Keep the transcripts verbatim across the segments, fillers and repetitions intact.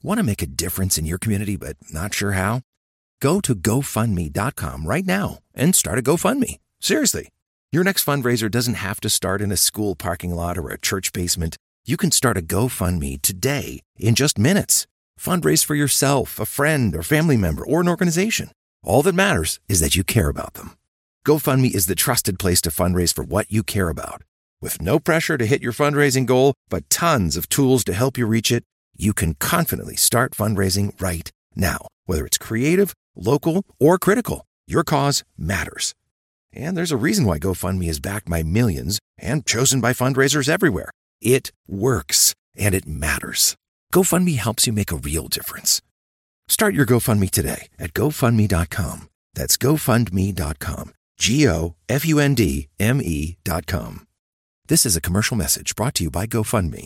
Want to make a difference in your community but not sure how? Go to go fund me dot com right now and start a GoFundMe. Seriously. Your next fundraiser doesn't have to start in a school parking lot or a church basement. You can start a GoFundMe today in just minutes. Fundraise for yourself, a friend, or family member, or an organization. All that matters is that you care about them. GoFundMe is the trusted place to fundraise for what you care about. With no pressure to hit your fundraising goal, but tons of tools to help you reach it, you can confidently start fundraising right now. Whether it's creative, local, or critical, your cause matters. And there's a reason why GoFundMe is backed by millions and chosen by fundraisers everywhere. It works, and it matters. GoFundMe helps you make a real difference. Start your GoFundMe today at go fund me dot com. That's go fund me dot com. G O F U N D M E dot com. This is a commercial message brought to you by GoFundMe.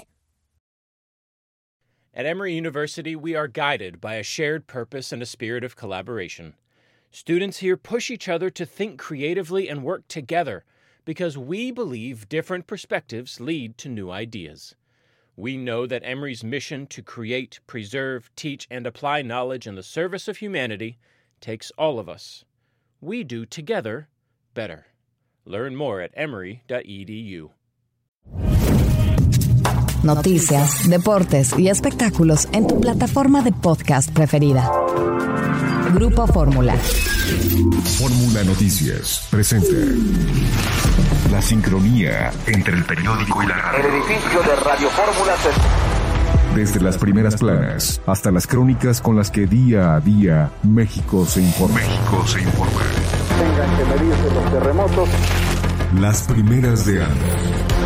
At Emory University, we are guided by a shared purpose and a spirit of collaboration. Students here push each other to think creatively and work together because we believe different perspectives lead to new ideas. We know that Emory's mission to create, preserve, teach, and apply knowledge in the service of humanity takes all of us. We do together better. Learn more at emory dot e d u. Noticias, deportes y espectáculos en tu plataforma de podcast preferida. Grupo Fórmula. Fórmula Noticias presenta la sincronía entre el periódico y la radio. El edificio de Radio Fórmula se... Desde las primeras planas hasta las crónicas con las que día a día México se informa. México se informa. Tengan que medirse los terremotos. Las primeras de Anda.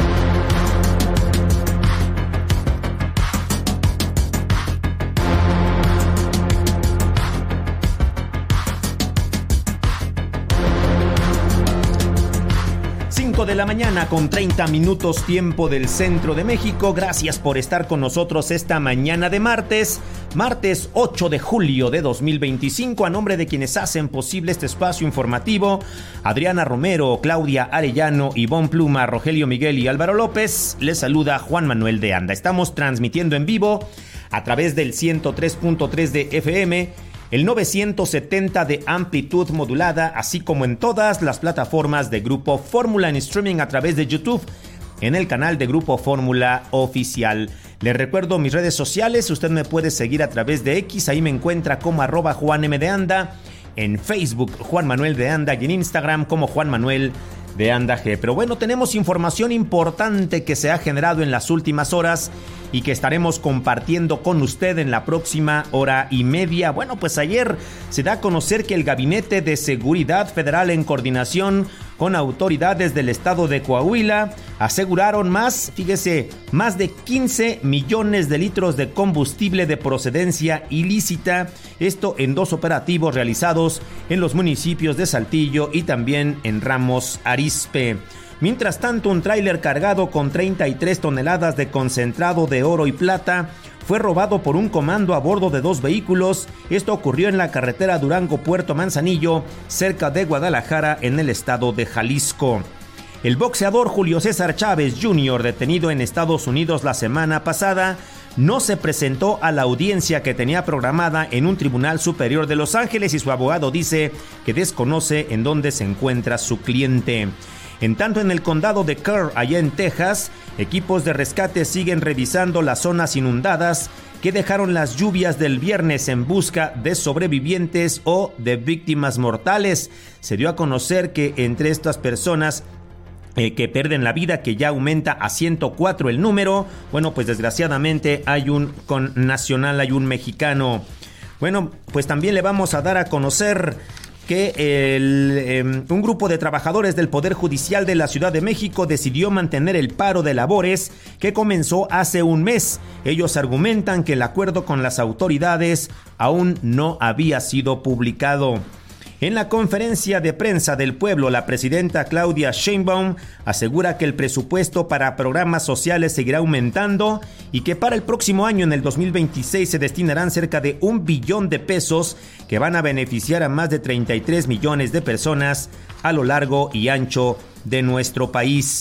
De la mañana con treinta minutos tiempo del centro de México. Gracias por estar con nosotros esta mañana de martes, martes ocho de julio de dos mil veinticinco. A nombre de quienes hacen posible este espacio informativo, Adriana Romero, Claudia Arellano, Ivonne Pluma, Rogelio Miguel y Álvaro López, les saluda Juan Manuel de Anda. Estamos transmitiendo en vivo a través del ciento tres punto tres de F M, el novecientos setenta de amplitud modulada, así como en todas las plataformas de Grupo Fórmula en streaming a través de YouTube, en el canal de Grupo Fórmula Oficial. Les recuerdo mis redes sociales, usted me puede seguir a través de X, ahí me encuentra como arroba Juan M de Anda, en Facebook Juan Manuel de Anda y en Instagram como Juan Manuel de Anda G. Pero bueno, tenemos información importante que se ha generado en las últimas horas y que estaremos compartiendo con usted en la próxima hora y media. Bueno, pues ayer se da a conocer que el Gabinete de Seguridad Federal, en coordinación con autoridades del estado de Coahuila, aseguraron más, fíjese, más de quince millones de litros de combustible de procedencia ilícita. Esto en dos operativos realizados en los municipios de Saltillo y también en Ramos Arizpe. Mientras tanto, un tráiler cargado con treinta y tres toneladas de concentrado de oro y plata fue robado por un comando a bordo de dos vehículos. Esto ocurrió en la carretera Durango-Puerto Manzanillo, cerca de Guadalajara, en el estado de Jalisco. El boxeador Julio César Chávez junior, detenido en Estados Unidos la semana pasada, no se presentó a la audiencia que tenía programada en un tribunal superior de Los Ángeles y su abogado dice que desconoce en dónde se encuentra su cliente. En tanto, en el condado de Kerr, allá en Texas, equipos de rescate siguen revisando las zonas inundadas que dejaron las lluvias del viernes en busca de sobrevivientes o de víctimas mortales. Se dio a conocer que entre estas personas eh, que pierden la vida, que ya aumenta a ciento cuatro el número, bueno, pues desgraciadamente hay un connacional, hay un mexicano. Bueno, pues también le vamos a dar a conocer que el, eh, un grupo de trabajadores del Poder Judicial de la Ciudad de México decidió mantener el paro de labores que comenzó hace un mes. Ellos argumentan que el acuerdo con las autoridades aún no había sido publicado. En la conferencia de prensa del pueblo, la presidenta Claudia Sheinbaum asegura que el presupuesto para programas sociales seguirá aumentando y que para el próximo año, en el dos mil veintiséis, se destinarán cerca de un billón de pesos que van a beneficiar a más de treinta y tres millones de personas a lo largo y ancho de nuestro país.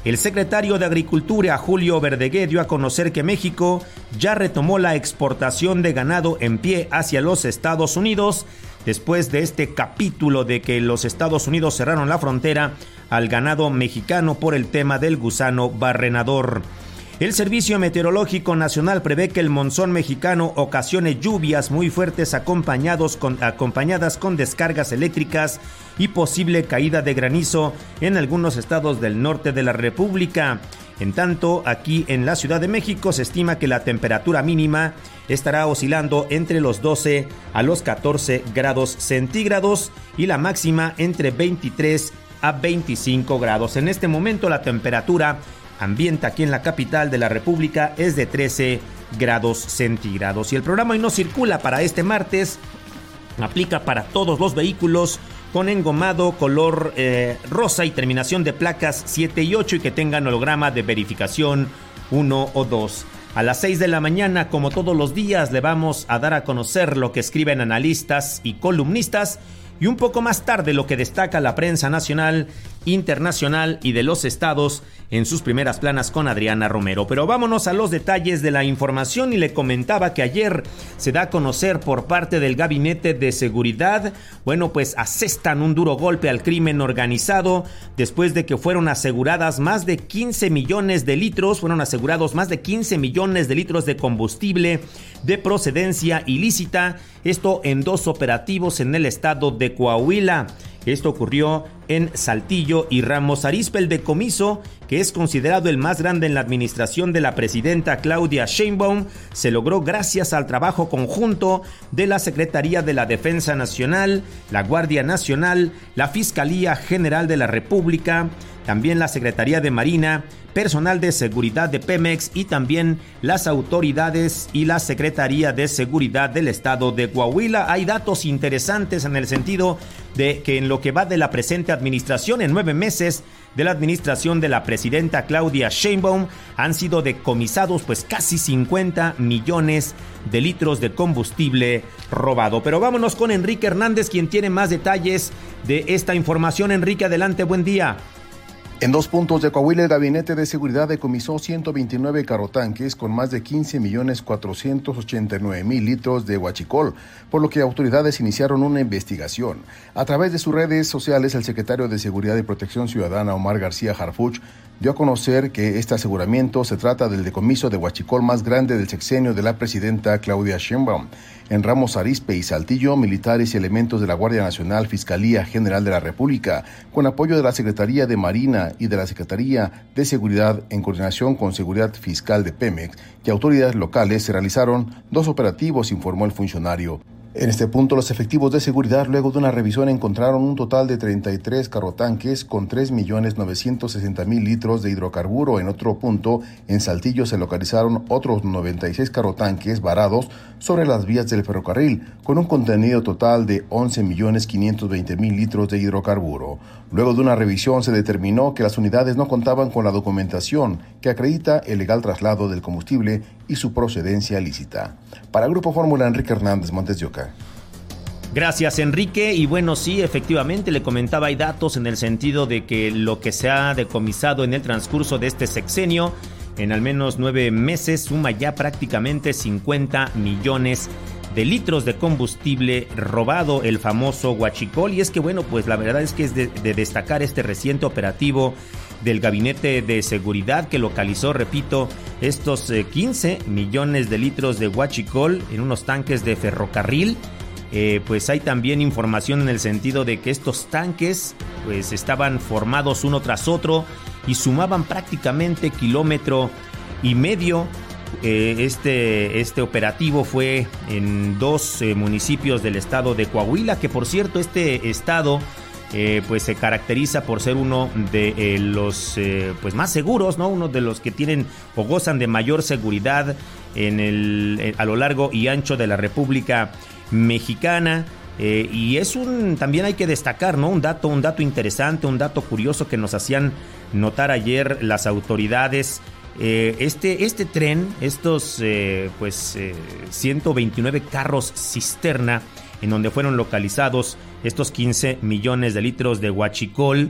El secretario de Agricultura, Julio Verdegué, dio a conocer que México ya retomó la exportación de ganado en pie hacia los Estados Unidos, después de este capítulo de que los Estados Unidos cerraron la frontera al ganado mexicano por el tema del gusano barrenador. El Servicio Meteorológico Nacional prevé que el monzón mexicano ocasione lluvias muy fuertes acompañados con, acompañadas con descargas eléctricas y posible caída de granizo en algunos estados del norte de la República. En tanto, aquí en la Ciudad de México se estima que la temperatura mínima estará oscilando entre los doce a los catorce grados centígrados y la máxima entre veintitrés a veinticinco grados. En este momento la temperatura ambiente aquí en la capital de la República es de trece grados centígrados. Y el programa Hoy No Circula para este martes aplica para todos los vehículos con engomado color eh, rosa y terminación de placas siete y ocho y que tengan holograma de verificación uno o dos. A las seis de la mañana, como todos los días, le vamos a dar a conocer lo que escriben analistas y columnistas, y un poco más tarde lo que destaca la prensa nacional, internacional y de los estados en sus primeras planas con Adriana Romero. Pero vámonos a los detalles de la información, y le comentaba que ayer se da a conocer por parte del Gabinete de Seguridad, bueno, pues asestan un duro golpe al crimen organizado después de que fueron aseguradas más de quince millones de litros, fueron asegurados más de quince millones de litros de combustible de procedencia ilícita, esto en dos operativos en el estado de Coahuila. Esto ocurrió en Saltillo y Ramos Arizpe. El decomiso, que es considerado el más grande en la administración de la presidenta Claudia Sheinbaum, se logró gracias al trabajo conjunto de la Secretaría de la Defensa Nacional, la Guardia Nacional, la Fiscalía General de la República, también la Secretaría de Marina, personal de seguridad de Pemex y también las autoridades y la Secretaría de Seguridad del estado de Coahuila. Hay datos interesantes en el sentido de que en lo que va de la presente administración, en nueve meses de la administración de la presidenta Claudia Sheinbaum, han sido decomisados pues casi cincuenta millones de litros de combustible robado. Pero vámonos con Enrique Hernández, quien tiene más detalles de esta información. Enrique, adelante, buen día. En dos puntos de Coahuila, el Gabinete de Seguridad decomisó ciento veintinueve carrotanques con más de quince millones cuatrocientos ochenta y nueve mil litros de huachicol, por lo que autoridades iniciaron una investigación. A través de sus redes sociales, el secretario de Seguridad y Protección Ciudadana, Omar García Harfuch, dio a conocer que este aseguramiento se trata del decomiso de huachicol más grande del sexenio de la presidenta Claudia Sheinbaum. En Ramos Arizpe y Saltillo, militares y elementos de la Guardia Nacional, Fiscalía General de la República, con apoyo de la Secretaría de Marina y de la Secretaría de Seguridad en coordinación con Seguridad Fiscal de Pemex y autoridades locales, se realizaron dos operativos, informó el funcionario. En este punto, los efectivos de seguridad, luego de una revisión, encontraron un total de treinta y tres carrotanques con tres millones novecientos sesenta mil litros de hidrocarburo. En otro punto, en Saltillo, se localizaron otros noventa y seis carrotanques varados sobre las vías del ferrocarril, con un contenido total de once millones quinientos veinte mil litros de hidrocarburo. Luego de una revisión, se determinó que las unidades no contaban con la documentación que acredita el legal traslado del combustible y su procedencia lícita. Para Grupo Fórmula, Enrique Hernández, Montes de Oca. Gracias, Enrique. Y bueno, sí, efectivamente, le comentaba, hay datos en el sentido de que lo que se ha decomisado en el transcurso de este sexenio, en al menos nueve meses, suma ya prácticamente cincuenta millones de litros de combustible robado, el famoso huachicol. Y es que bueno, pues la verdad es que es de, de destacar este reciente operativo del Gabinete de Seguridad que localizó, repito, estos eh, quince millones de litros de huachicol en unos tanques de ferrocarril. Eh, pues hay también información en el sentido de que estos tanques pues estaban formados uno tras otro y sumaban prácticamente kilómetro y medio. Eh, este, este operativo fue en dos eh, municipios del estado de Coahuila, que por cierto este estado eh, pues se caracteriza por ser uno de eh, los eh, pues más seguros, ¿no? Uno de los que tienen o gozan de mayor seguridad en el, eh, a lo largo y ancho de la República Mexicana. Eh, y es un, también hay que destacar, ¿no? Un dato, un dato interesante, un dato curioso que nos hacían notar ayer las autoridades. Eh, este, este tren, estos eh, pues eh, ciento veintinueve carros cisterna en donde fueron localizados estos quince millones de litros de huachicol,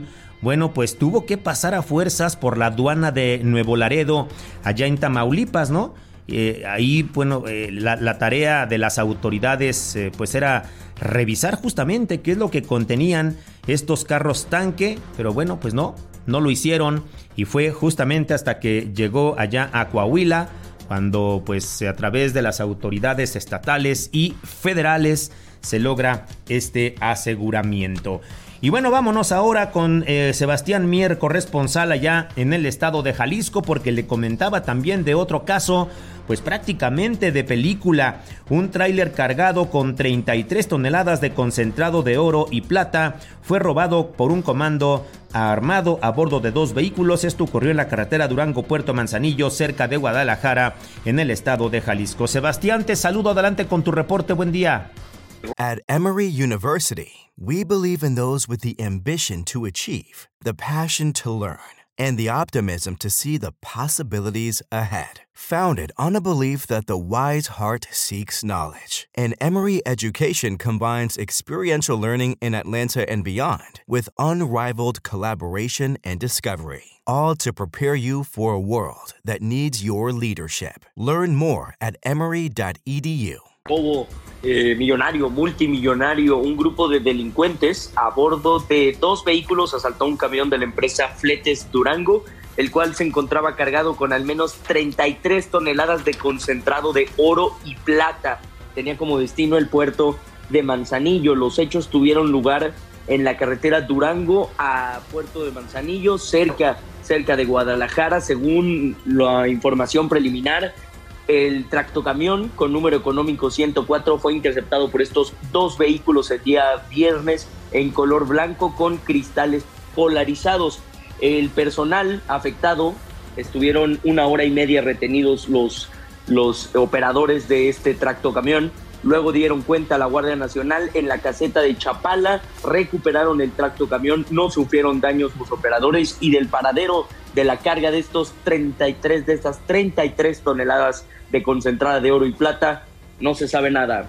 bueno, pues tuvo que pasar a fuerzas por la aduana de Nuevo Laredo, allá en Tamaulipas, ¿no? Eh, ahí, bueno, eh, la, la tarea de las autoridades eh, pues era revisar justamente qué es lo que contenían estos carros tanque, pero bueno, pues no, no lo hicieron y fue justamente hasta que llegó allá a Coahuila cuando pues a través de las autoridades estatales y federales se logra este aseguramiento. Y bueno, vámonos ahora con eh, Sebastián Mier, corresponsal allá en el estado de Jalisco, porque le comentaba también de otro caso, pues prácticamente de película. Un tráiler cargado con treinta y tres toneladas de concentrado de oro y plata fue robado por un comando armado a bordo de dos vehículos. Esto ocurrió en la carretera Durango-Puerto Manzanillo, cerca de Guadalajara, en el estado de Jalisco. Sebastián, te saludo, adelante con tu reporte, buen día. At Emory University, we believe in those with the ambition to achieve, the passion to learn, and the optimism to see the possibilities ahead. Founded on a belief that the wise heart seeks knowledge, and Emory education combines experiential learning in Atlanta and beyond with unrivaled collaboration and discovery, all to prepare you for a world that needs your leadership. Learn more at emory dot e d u. Robo eh, millonario, multimillonario, un grupo de delincuentes a bordo de dos vehículos asaltó un camión de la empresa Fletes Durango, el cual se encontraba cargado con al menos treinta y tres toneladas de concentrado de oro y plata. Tenía como destino el puerto de Manzanillo. Los hechos tuvieron lugar en la carretera Durango a Puerto de Manzanillo, cerca, cerca de Guadalajara. Según la información preliminar, el tractocamión con número económico ciento cuatro fue interceptado por estos dos vehículos el día viernes en color blanco con cristales polarizados. El personal afectado estuvieron una hora y media retenidos los, los operadores de este tractocamión. Luego dieron cuenta a la Guardia Nacional en la caseta de Chapala, recuperaron el tractocamión, no sufrieron daños los operadores y del paradero de la carga de estos treinta y tres, de estas treinta y tres toneladas de concentrada de oro y plata, no se sabe nada.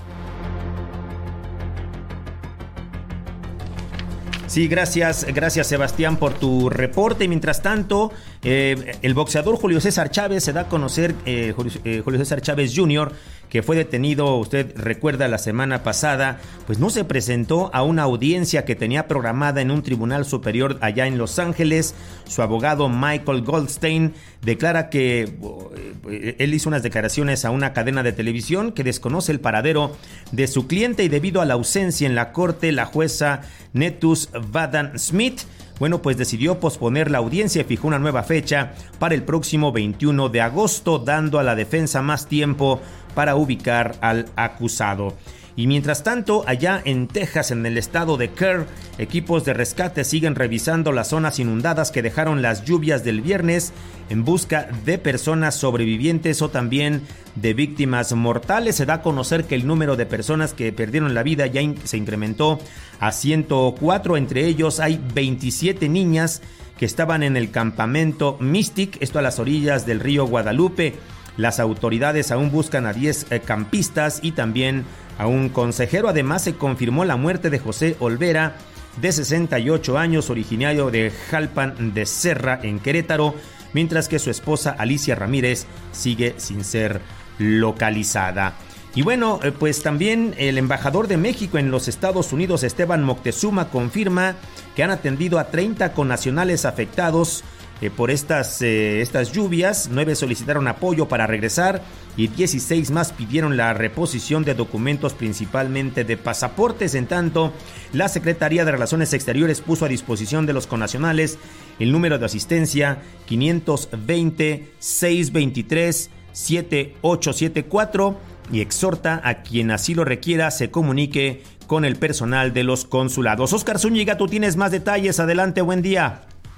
Sí, gracias, gracias Sebastián por tu reporte. Mientras tanto, eh, el boxeador Julio César Chávez se da a conocer, eh, Julio, eh, Julio César Chávez junior, que fue detenido, usted recuerda, la semana pasada, pues no se presentó a una audiencia que tenía programada en un tribunal superior allá en Los Ángeles. Su abogado Michael Goldstein declara que eh, él hizo unas declaraciones a una cadena de televisión que desconoce el paradero de su cliente y debido a la ausencia en la corte, la jueza Netus Vadan Smith, bueno, pues decidió posponer la audiencia y fijó una nueva fecha para el próximo veintiuno de agosto, dando a la defensa más tiempo para ubicar al acusado. Y mientras tanto, allá en Texas, en el estado de Kerr, equipos de rescate siguen revisando las zonas inundadas que dejaron las lluvias del viernes en busca de personas sobrevivientes o también de víctimas mortales. Se da a conocer que el número de personas que perdieron la vida ya in- se incrementó a ciento cuatro. Entre ellos hay veintisiete niñas que estaban en el campamento Mystic, esto a las orillas del río Guadalupe. Las autoridades aún buscan a diez eh, campistas y también a un consejero. Además, se confirmó la muerte de José Olvera, de sesenta y ocho años, originario de Jalpan de Serra, en Querétaro, mientras que su esposa Alicia Ramírez sigue sin ser localizada. Y bueno, eh, pues también el embajador de México en los Estados Unidos, Esteban Moctezuma, confirma que han atendido a treinta connacionales afectados Eh, por estas, eh, estas lluvias. Nueve solicitaron apoyo para regresar y dieciséis más pidieron la reposición de documentos, principalmente de pasaportes. En tanto, la Secretaría de Relaciones Exteriores puso a disposición de los connacionales el número de asistencia quinientos veinte, seiscientos veintitrés, setenta y ocho setenta y cuatro y exhorta a quien así lo requiera se comunique con el personal de los consulados. Oscar Zúñiga, tú tienes más detalles. Adelante, buen día.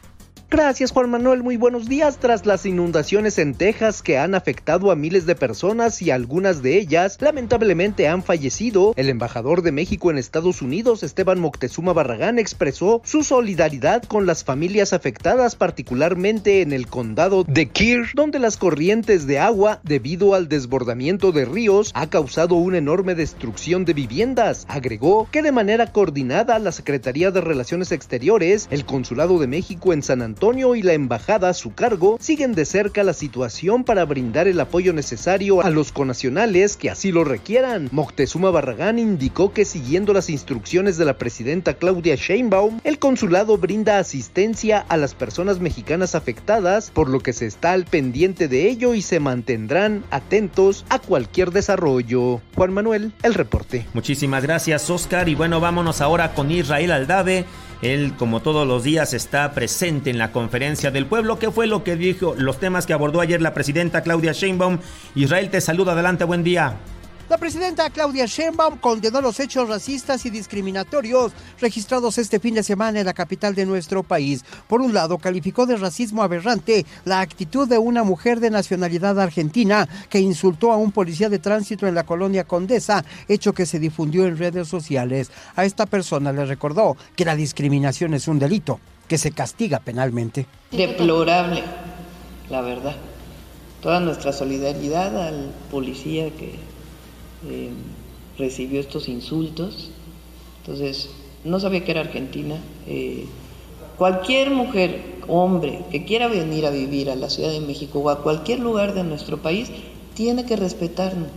Gracias, Juan Manuel, muy buenos días. Tras las inundaciones en Texas que han afectado a miles de personas y algunas de ellas lamentablemente han fallecido, el embajador de México en Estados Unidos, Esteban Moctezuma Barragán, expresó su solidaridad con las familias afectadas, particularmente en el condado de Kern, donde las corrientes de agua, debido al desbordamiento de ríos, ha causado una enorme destrucción de viviendas. Agregó que de manera coordinada la Secretaría de Relaciones Exteriores, el Consulado de México en San Antonio Antonio y la embajada a su cargo siguen de cerca la situación para brindar el apoyo necesario a los connacionales que así lo requieran. Moctezuma Barragán indicó que siguiendo las instrucciones de la presidenta Claudia Sheinbaum, el consulado brinda asistencia a las personas mexicanas afectadas, por lo que se está al pendiente de ello y se mantendrán atentos a cualquier desarrollo. Juan Manuel, el reporte. Muchísimas gracias, Oscar, y bueno, vámonos ahora con Israel Aldave. Él, como todos los días, está presente en la conferencia del pueblo. ¿Qué fue lo que dijo? Los temas que abordó ayer la presidenta Claudia Sheinbaum. Israel, te saluda. Adelante, buen día. La presidenta Claudia Sheinbaum condenó los hechos racistas y discriminatorios registrados este fin de semana en la capital de nuestro país. Por un lado, calificó de racismo aberrante la actitud de una mujer de nacionalidad argentina que insultó a un policía de tránsito en la colonia Condesa, hecho que se difundió en redes sociales. A esta persona le recordó que la discriminación es un delito que se castiga penalmente. Deplorable, la verdad. Toda nuestra solidaridad al policía que Eh, recibió estos insultos. Entonces, no sabía que era argentina. Eh, cualquier mujer, hombre, que quiera venir a vivir a la Ciudad de México o a cualquier lugar de nuestro país, tiene que respetarnos.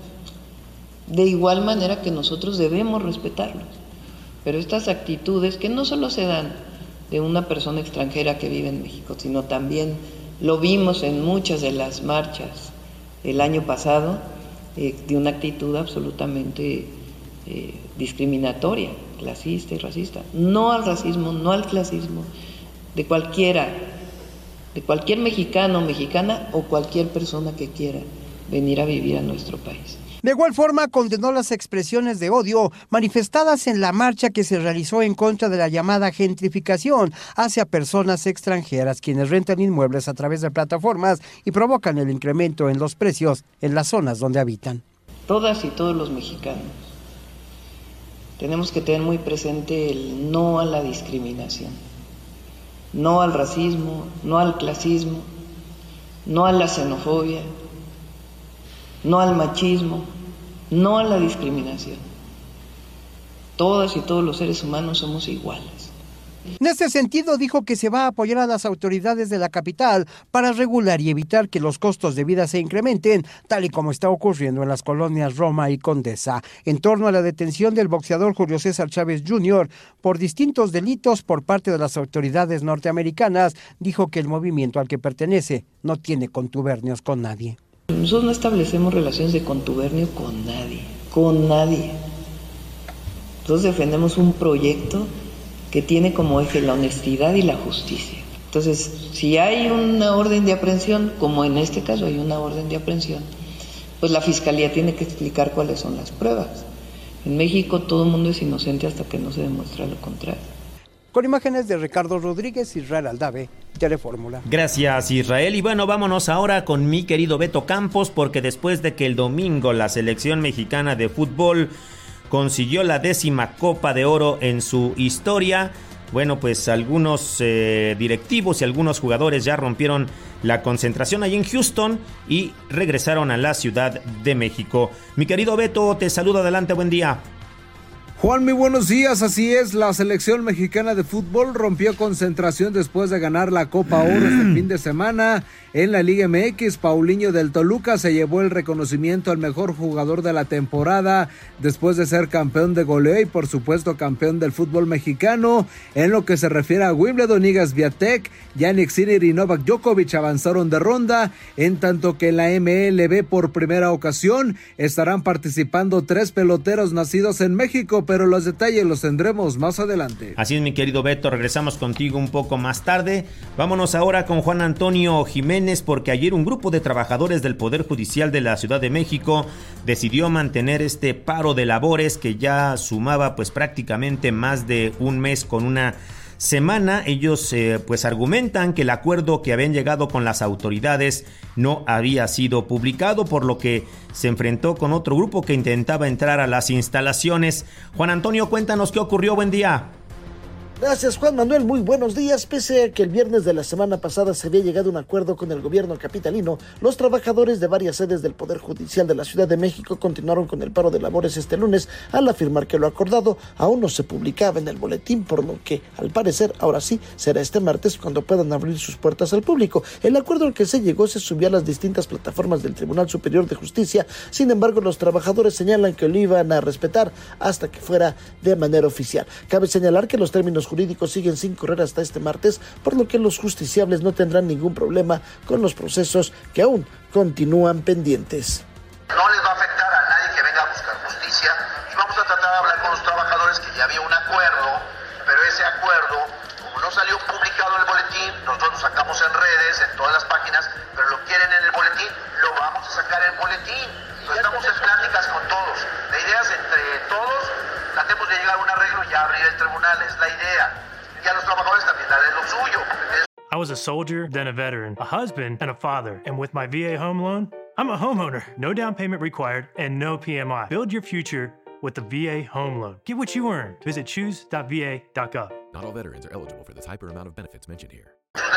De igual manera que nosotros debemos respetarlos. Pero estas actitudes que no solo se dan de una persona extranjera que vive en México, sino también lo vimos en muchas de las marchas el año pasado, Eh, de una actitud absolutamente eh, discriminatoria, clasista y racista. No al racismo, no al clasismo, de cualquiera, de cualquier mexicano o mexicana o cualquier persona que quiera venir a vivir a nuestro país. De igual forma, condenó las expresiones de odio manifestadas en la marcha que se realizó en contra de la llamada gentrificación hacia personas extranjeras, quienes rentan inmuebles a través de plataformas y provocan el incremento en los precios en las zonas donde habitan. Todas y todos los mexicanos tenemos que tener muy presente el no a la discriminación, no al racismo, no al clasismo, no a la xenofobia, no al machismo, no a la discriminación. Todas y todos los seres humanos somos iguales. En este sentido, dijo que se va a apoyar a las autoridades de la capital para regular y evitar que los costos de vida se incrementen, tal y como está ocurriendo en las colonias Roma y Condesa. En torno a la detención del boxeador Julio César Chávez junior por distintos delitos por parte de las autoridades norteamericanas, dijo que el movimiento al que pertenece no tiene contubernios con nadie. Nosotros no establecemos relaciones de contubernio con nadie, con nadie. Nosotros defendemos un proyecto que tiene como eje la honestidad y la justicia. Entonces, si hay una orden de aprehensión, como en este caso hay una orden de aprehensión, pues la Fiscalía tiene que explicar cuáles son las pruebas. En México todo el mundo es inocente hasta que no se demuestra lo contrario. Con imágenes de Ricardo Rodríguez, Israel Aldave, Telefórmula. Gracias, Israel. Y bueno, vámonos ahora con mi querido Beto Campos, porque después de que el domingo la selección mexicana de fútbol consiguió la décima Copa de Oro en su historia, bueno, pues algunos eh, directivos y algunos jugadores ya rompieron la concentración ahí en Houston y regresaron a la Ciudad de México. Mi querido Beto, te saludo, adelante, buen día. Juan, muy buenos días. Así es, la selección mexicana de fútbol rompió concentración después de ganar la Copa Oro este fin de semana. En la Liga M X, Paulinho del Toluca se llevó el reconocimiento al mejor jugador de la temporada después de ser campeón de goleo y por supuesto campeón del fútbol mexicano. En lo que se refiere a Wimbledon, Iga Swiatek, Jannik Sinner y Novak Djokovic avanzaron de ronda, en tanto que en la M L B por primera ocasión estarán participando tres peloteros nacidos en México, pero los detalles los tendremos más adelante. Así es, mi querido Beto, regresamos contigo un poco más tarde. Vámonos ahora con Juan Antonio Jiménez, porque ayer un grupo de trabajadores del Poder Judicial de la Ciudad de México decidió mantener este paro de labores que ya sumaba pues prácticamente más de un mes con una semana. Ellos eh, pues argumentan que el acuerdo que habían llegado con las autoridades no había sido publicado, por lo que se enfrentó con otro grupo que intentaba entrar a las instalaciones. Juan Antonio, cuéntanos qué ocurrió. Buen día. Gracias, Juan Manuel, muy buenos días. Pese a que el viernes de la semana pasada se había llegado a un acuerdo con el gobierno capitalino, los trabajadores de varias sedes del Poder Judicial de la Ciudad de México continuaron con el paro de labores este lunes al afirmar que lo acordado aún no se publicaba en el boletín, por lo que al parecer ahora sí será este martes cuando puedan abrir sus puertas al público. El acuerdo al que se llegó se subió a las distintas plataformas del Tribunal Superior de Justicia. Sin embargo, los trabajadores señalan que lo iban a respetar hasta que fuera de manera oficial. Cabe señalar que los términos jurídicos siguen sin correr hasta este martes, por lo que los justiciables no tendrán ningún problema con los procesos que aún continúan pendientes. No les va a afectar a nadie que venga a buscar justicia y vamos a tratar de hablar con los trabajadores que ya había un acuerdo, pero ese acuerdo, como no salió publicado en el boletín, nosotros lo sacamos en redes, en todas las páginas, pero lo quieren en el boletín, lo vamos a sacar en el boletín. Entonces, estamos en pláticas con todos. La idea es entre todos tratemos de llegar a un arreglo y ya abrir el tribunal, es la idea. Y a los trabajadores también darles lo suyo. I was a soldier, then a veteran, a husband, and a father. And with my V A home loan, I'm a homeowner. No down payment required and no P M I. Build your future with the V A home loan. Get what you earn. Visit choose dot v a dot gov. Not all veterans are eligible for the type or amount of benefits mentioned here.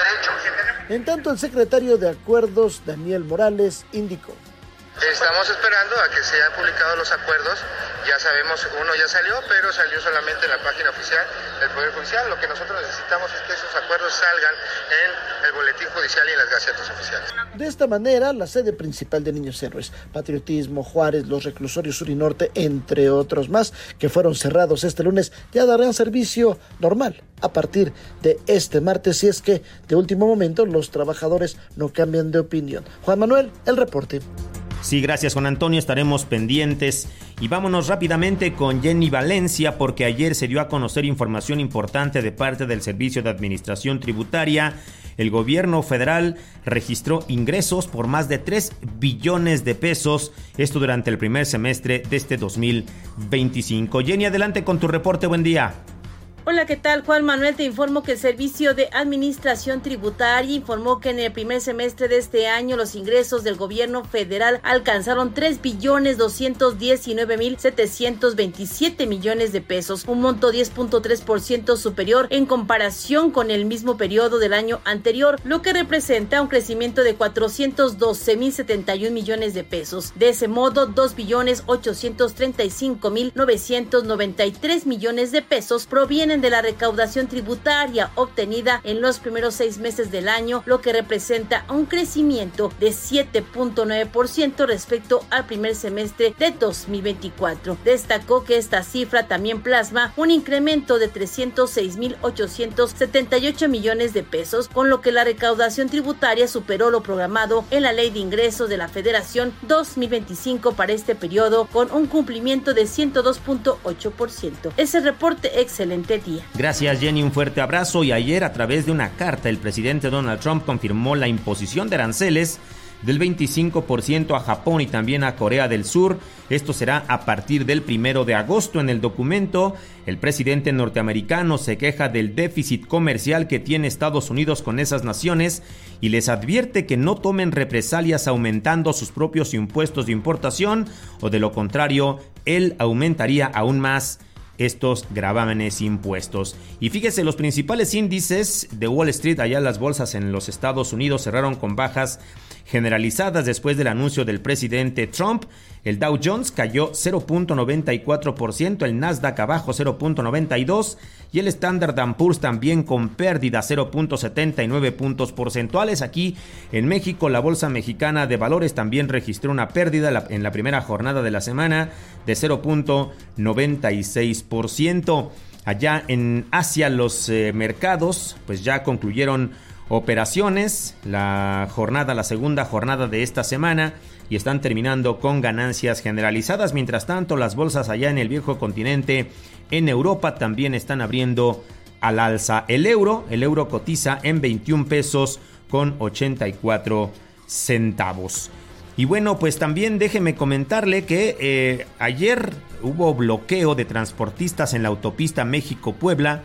En tanto, el secretario de Acuerdos, Daniel Morales, indicó: estamos esperando a que sean publicados los acuerdos. Ya sabemos, uno ya salió, pero salió solamente en la página oficial del Poder Judicial. Lo que nosotros necesitamos es que esos acuerdos salgan en el boletín judicial y en las gacetas oficiales. De esta manera, la sede principal de Niños Héroes, Patriotismo, Juárez, los reclusorios sur y norte, entre otros más, que fueron cerrados este lunes, ya darán servicio normal a partir de este martes, si es que de último momento los trabajadores no cambian de opinión. Juan Manuel, el reporte. Sí, gracias Juan Antonio, estaremos pendientes. Y vámonos rápidamente con Jenny Valencia, porque ayer se dio a conocer información importante de parte del Servicio de Administración Tributaria. El gobierno federal registró ingresos por más de tres billones de pesos, esto durante el primer semestre de este dos mil veinticinco. Jenny, adelante con tu reporte, buen día. Hola, ¿qué tal? Juan Manuel, te informo que el Servicio de Administración Tributaria informó que en el primer semestre de este año los ingresos del gobierno federal alcanzaron tres billones doscientos diecinueve mil setecientos veintisiete millones de pesos, un monto diez punto tres por ciento superior en comparación con el mismo periodo del año anterior, lo que representa un crecimiento de cuatrocientos doce mil setenta y un millones de pesos. De ese modo, dos billones ochocientos treinta y cinco mil novecientos noventa y tres millones de pesos provienen de la recaudación tributaria obtenida en los primeros seis meses del año, lo que representa un crecimiento de siete punto nueve por ciento respecto al primer semestre de dos mil veinticuatro. Destacó que esta cifra también plasma un incremento de trescientos seis mil ochocientos setenta y ocho millones de pesos, con lo que la recaudación tributaria superó lo programado en la Ley de Ingresos de la Federación dos mil veinticinco para este periodo, con un cumplimiento de ciento dos punto ocho por ciento. Ese reporte, excelente día. Gracias Jenny, un fuerte abrazo. Y ayer, a través de una carta, el presidente Donald Trump confirmó la imposición de aranceles del veinticinco por ciento a Japón y también a Corea del Sur. Esto será a partir del primero de agosto. En el documento, el presidente norteamericano se queja del déficit comercial que tiene Estados Unidos con esas naciones y les advierte que no tomen represalias aumentando sus propios impuestos de importación, o de lo contrario, él aumentaría aún más estos gravámenes impuestos. Y fíjese, los principales índices de Wall Street, allá las bolsas en los Estados Unidos, cerraron con bajas generalizadas después del anuncio del presidente Trump. El Dow Jones cayó cero punto noventa y cuatro por ciento, el Nasdaq abajo cero punto noventa y dos y el Standard and Poor's también con pérdida cero punto setenta y nueve puntos porcentuales. Aquí en México, la Bolsa Mexicana de Valores también registró una pérdida en la primera jornada de la semana de cero punto noventa y seis por ciento. Allá en Asia, los eh, mercados pues ya concluyeron operaciones, la jornada, la segunda jornada de esta semana, y están terminando con ganancias generalizadas. Mientras tanto, las bolsas allá en el viejo continente, en Europa, también están abriendo al alza. El euro, el euro cotiza en veintiún pesos con ochenta y cuatro centavos. Y bueno, pues también déjeme comentarle que eh, ayer hubo bloqueo de transportistas en la autopista México-Puebla.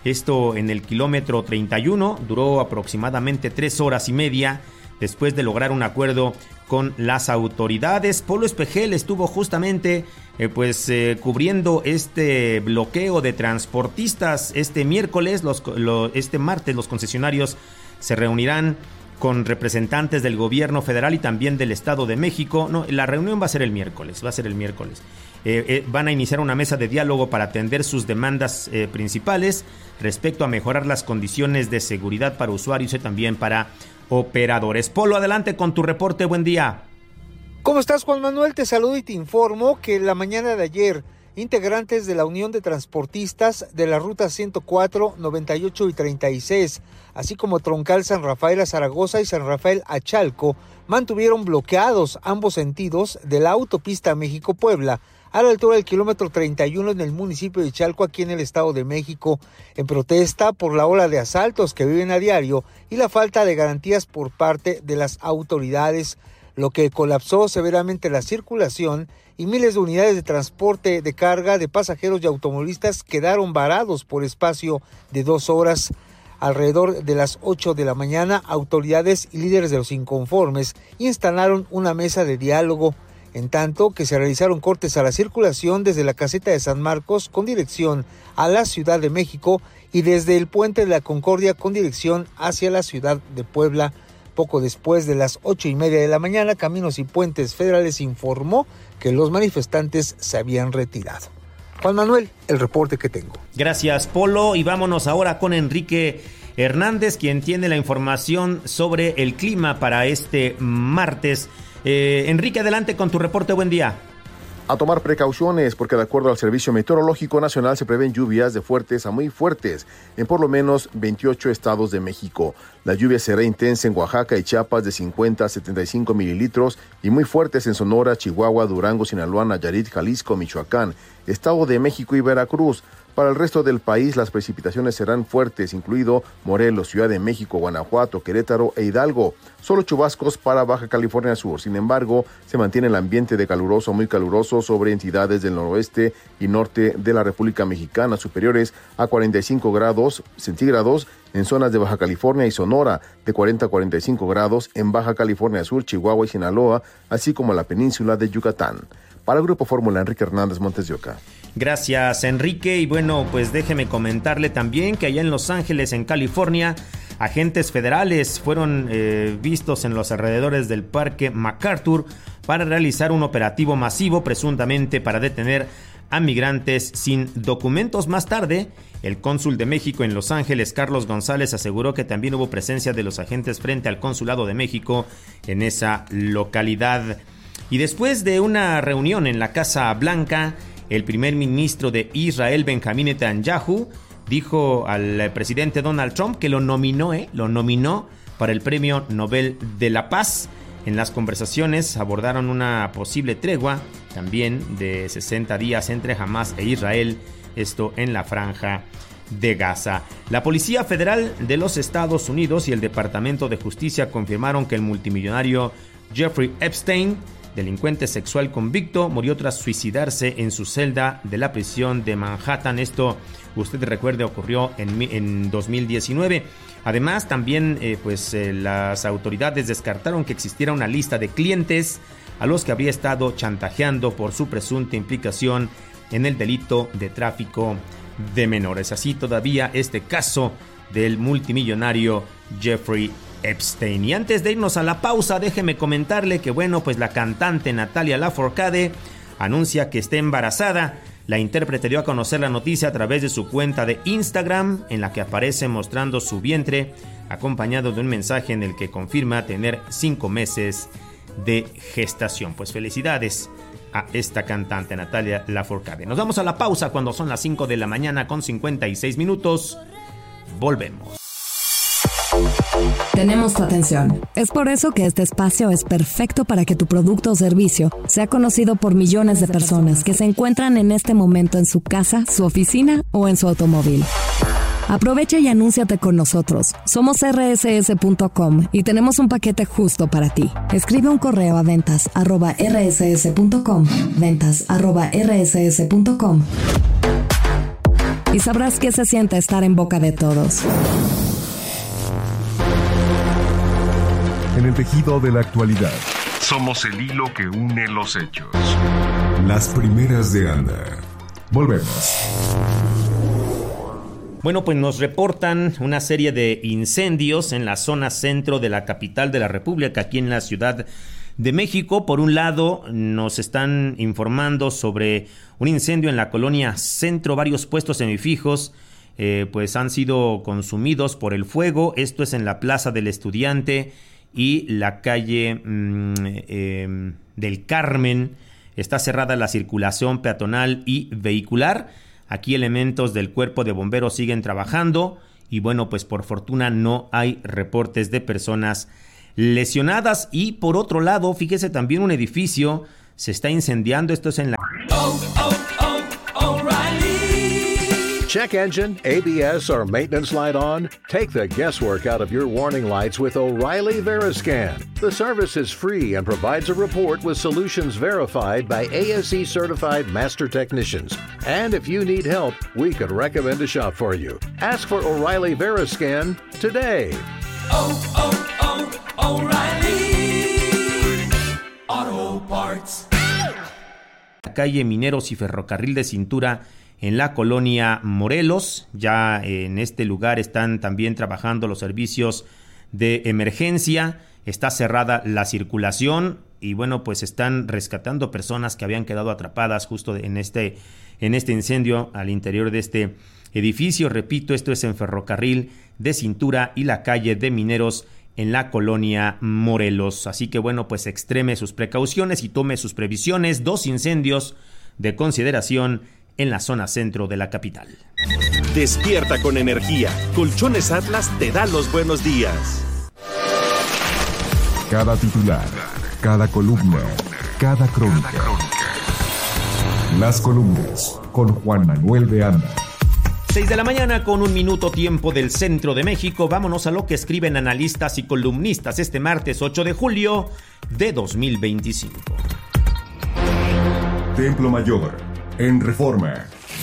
Esto en el kilómetro treinta y uno, duró aproximadamente tres horas y media después de lograr un acuerdo con las autoridades. Polo Espejel estuvo justamente eh, pues eh, cubriendo este bloqueo de transportistas este miércoles. Los, lo, este martes los concesionarios se reunirán con representantes del gobierno federal y también del Estado de México. No, la reunión va a ser el miércoles, va a ser el miércoles. Eh, eh, van a iniciar una mesa de diálogo para atender sus demandas eh, principales respecto a mejorar las condiciones de seguridad para usuarios y también para operadores. Polo, adelante con tu reporte, buen día. ¿Cómo estás, Juan Manuel? Te saludo y te informo que la mañana de ayer, integrantes de la Unión de Transportistas de la Ruta ciento cuatro, noventa y ocho y treinta y seis, así como Troncal San Rafael a Zaragoza y San Rafael a Chalco, mantuvieron bloqueados ambos sentidos de la autopista México-Puebla, a la altura del kilómetro treinta y uno en el municipio de Chalco, aquí en el Estado de México, en protesta por la ola de asaltos que viven a diario y la falta de garantías por parte de las autoridades, lo que colapsó severamente la circulación y miles de unidades de transporte de carga de pasajeros y automovilistas quedaron varados por espacio de dos horas. Alrededor de las ocho de la mañana, autoridades y líderes de los inconformes instalaron una mesa de diálogo, en tanto que se realizaron cortes a la circulación desde la caseta de San Marcos con dirección a la Ciudad de México y desde el Puente de la Concordia con dirección hacia la ciudad de Puebla. Poco después de las ocho y media de la mañana, Caminos y Puentes Federales informó que los manifestantes se habían retirado. Juan Manuel, el reporte que tengo. Gracias, Polo, y vámonos ahora con Enrique Hernández, quien tiene la información sobre el clima para este martes. Eh, Enrique, adelante con tu reporte, buen día. A tomar precauciones porque de acuerdo al Servicio Meteorológico Nacional se prevén lluvias de fuertes a muy fuertes en por lo menos veintiocho estados de México. La lluvia será intensa en Oaxaca y Chiapas de cincuenta a setenta y cinco mililitros y muy fuertes en Sonora, Chihuahua, Durango, Sinaloa, Nayarit, Jalisco, Michoacán, Estado de México y Veracruz. Para el resto del país, las precipitaciones serán fuertes, incluido Morelos, Ciudad de México, Guanajuato, Querétaro e Hidalgo. Solo chubascos para Baja California Sur. Sin embargo, se mantiene el ambiente de caluroso a muy caluroso sobre entidades del noroeste y norte de la República Mexicana, superiores a cuarenta y cinco grados centígrados en zonas de Baja California y Sonora, de cuarenta a cuarenta y cinco grados en Baja California Sur, Chihuahua y Sinaloa, así como la península de Yucatán. Para el Grupo Fórmula, Enrique Hernández, Montes de Oca. Gracias, Enrique. Y bueno, pues déjeme comentarle también que allá en Los Ángeles, en California, agentes federales fueron eh, vistos en los alrededores del Parque MacArthur para realizar un operativo masivo, presuntamente para detener a migrantes sin documentos. Más tarde, el cónsul de México en Los Ángeles, Carlos González, aseguró que también hubo presencia de los agentes frente al Consulado de México en esa localidad. Y después de una reunión en la Casa Blanca, el primer ministro de Israel, Benjamín Netanyahu, dijo al presidente Donald Trump que lo nominó, ¿eh? lo nominó para el Premio Nobel de la Paz. En las conversaciones abordaron una posible tregua también de sesenta días entre Hamás e Israel, esto en la Franja de Gaza. La Policía Federal de los Estados Unidos y el Departamento de Justicia confirmaron que el multimillonario Jeffrey Epstein, delincuente sexual convicto, murió tras suicidarse en su celda de la prisión de Manhattan. Esto, usted recuerde, ocurrió en, en dos mil diecinueve. Además, también eh, pues, eh, las autoridades descartaron que existiera una lista de clientes a los que habría estado chantajeando por su presunta implicación en el delito de tráfico de menores. Así todavía este caso del multimillonario Jeffrey Epstein. Y antes de irnos a la pausa, déjeme comentarle que, bueno, pues la cantante Natalia Lafourcade anuncia que está embarazada. La intérprete dio a conocer la noticia a través de su cuenta de Instagram, en la que aparece mostrando su vientre, acompañado de un mensaje en el que confirma tener cinco meses de gestación. Pues felicidades a esta cantante Natalia Lafourcade. Nos vamos a la pausa cuando son las cinco de la mañana con cincuenta y seis minutos. Volvemos. Tenemos tu atención. Es por eso que este espacio es perfecto para que tu producto o servicio sea conocido por millones de personas que se encuentran en este momento en su casa, su oficina o en su automóvil. Aprovecha y anúnciate con nosotros. Somos erre ese ese punto com y tenemos un paquete justo para ti. Escribe un correo a ventas arroba erre ese ese punto com, ventas arroba erre ese ese punto com. y sabrás qué se siente estar en boca de todos. En el tejido de la actualidad, somos el hilo que une los hechos. Las primeras de Anda. Volvemos. Bueno, pues nos reportan una serie de incendios en la zona centro de la capital de la República, aquí en la Ciudad de México. Por un lado, nos están informando sobre un incendio en la colonia Centro. Varios puestos semifijos eh, pues han sido consumidos por el fuego. Esto es en la Plaza del Estudiante y la calle mmm, eh, del Carmen. Está cerrada la circulación peatonal y vehicular. Aquí elementos del cuerpo de bomberos siguen trabajando y bueno, pues por fortuna no hay reportes de personas lesionadas. Y por otro lado, fíjese, también un edificio se está incendiando. Esto es en la... Oh, oh, oh, O'Reilly. Check engine, A B S, or maintenance light on? Take the guesswork out of your warning lights with O'Reilly Veriscan. The service is free and provides a report with solutions verified by A S E certified master technicians. And if you need help, we could recommend a shop for you. Ask for O'Reilly Veriscan today. Oh, oh, oh, O'Reilly Auto Parts. La calle Mineros y Ferrocarril de Cintura en la colonia Morelos. Ya en este lugar están también trabajando los servicios de emergencia. Está cerrada la circulación y bueno, pues están rescatando personas que habían quedado atrapadas justo en este, en este incendio al interior de este edificio. Repito, esto es en Ferrocarril de Cintura y la calle de Mineros en la colonia Morelos. Así que bueno, pues extreme sus precauciones y tome sus previsiones. Dos incendios de consideración en la zona centro de la capital. Despierta con energía. Colchones Atlas te da los buenos días. Cada titular, cada columna, cada crónica. Las columnas con Juan Manuel de Anda. seis de la mañana con un minuto tiempo del centro de México. Vámonos a lo que escriben analistas y columnistas este martes ocho de julio de dos mil veinticinco. Templo Mayor, en Reforma.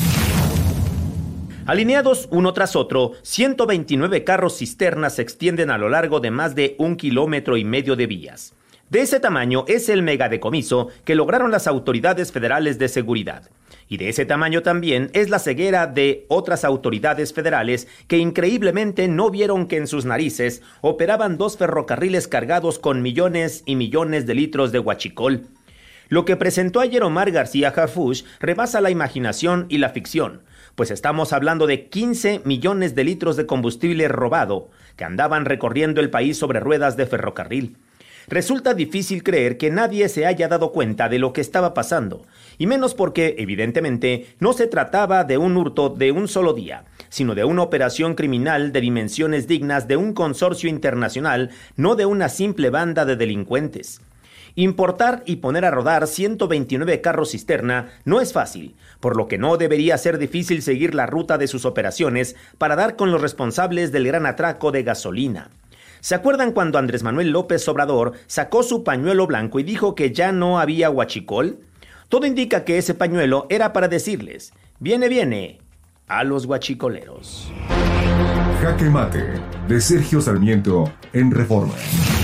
Alineados uno tras otro, ciento veintinueve carros cisternas se extienden a lo largo de más de un kilómetro y medio de vías. De ese tamaño es el megadecomiso que lograron las autoridades federales de seguridad. Y de ese tamaño también es la ceguera de otras autoridades federales que increíblemente no vieron que en sus narices operaban dos ferrocarriles cargados con millones y millones de litros de huachicol. Lo que presentó ayer Omar García Harfuch rebasa la imaginación y la ficción, pues estamos hablando de quince millones de litros de combustible robado que andaban recorriendo el país sobre ruedas de ferrocarril. Resulta difícil creer que nadie se haya dado cuenta de lo que estaba pasando, y menos porque, evidentemente, no se trataba de un hurto de un solo día, sino de una operación criminal de dimensiones dignas de un consorcio internacional, no de una simple banda de delincuentes. Importar y poner a rodar ciento veintinueve carros cisterna no es fácil, por lo que no debería ser difícil seguir la ruta de sus operaciones para dar con los responsables del gran atraco de gasolina. ¿Se acuerdan cuando Andrés Manuel López Obrador sacó su pañuelo blanco y dijo que ya no había huachicol? Todo indica que ese pañuelo era para decirles, viene, viene, a los huachicoleros. Jaque Mate, de Sergio Sarmiento, en Reforma.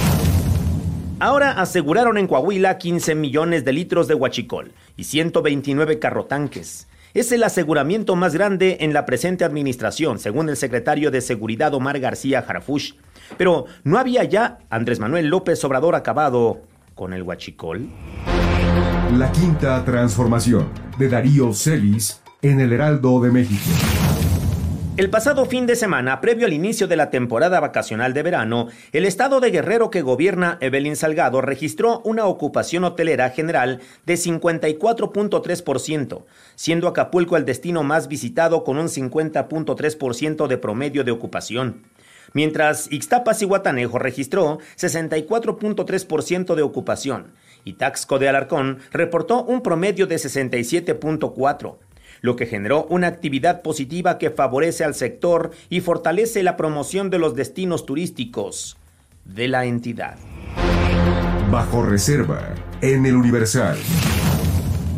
Ahora aseguraron en Coahuila quince millones de litros de huachicol y ciento veintinueve carrotanques. Es el aseguramiento más grande en la presente administración, según el secretario de Seguridad Omar García Harfuch. Pero, ¿no había ya Andrés Manuel López Obrador acabado con el huachicol? La quinta transformación, de Darío Celis, en el Heraldo de México. El pasado fin de semana, previo al inicio de la temporada vacacional de verano, el estado de Guerrero que gobierna Evelyn Salgado registró una ocupación hotelera general de cincuenta y cuatro punto tres por ciento, siendo Acapulco el destino más visitado con un cincuenta punto tres por ciento de promedio de ocupación. Mientras Ixtapas y Guatanejo registró sesenta y cuatro punto tres por ciento de ocupación y Taxco de Alarcón reportó un promedio de sesenta y siete punto cuatro por ciento. Lo que generó una actividad positiva que favorece al sector y fortalece la promoción de los destinos turísticos de la entidad. Bajo reserva, en el Universal.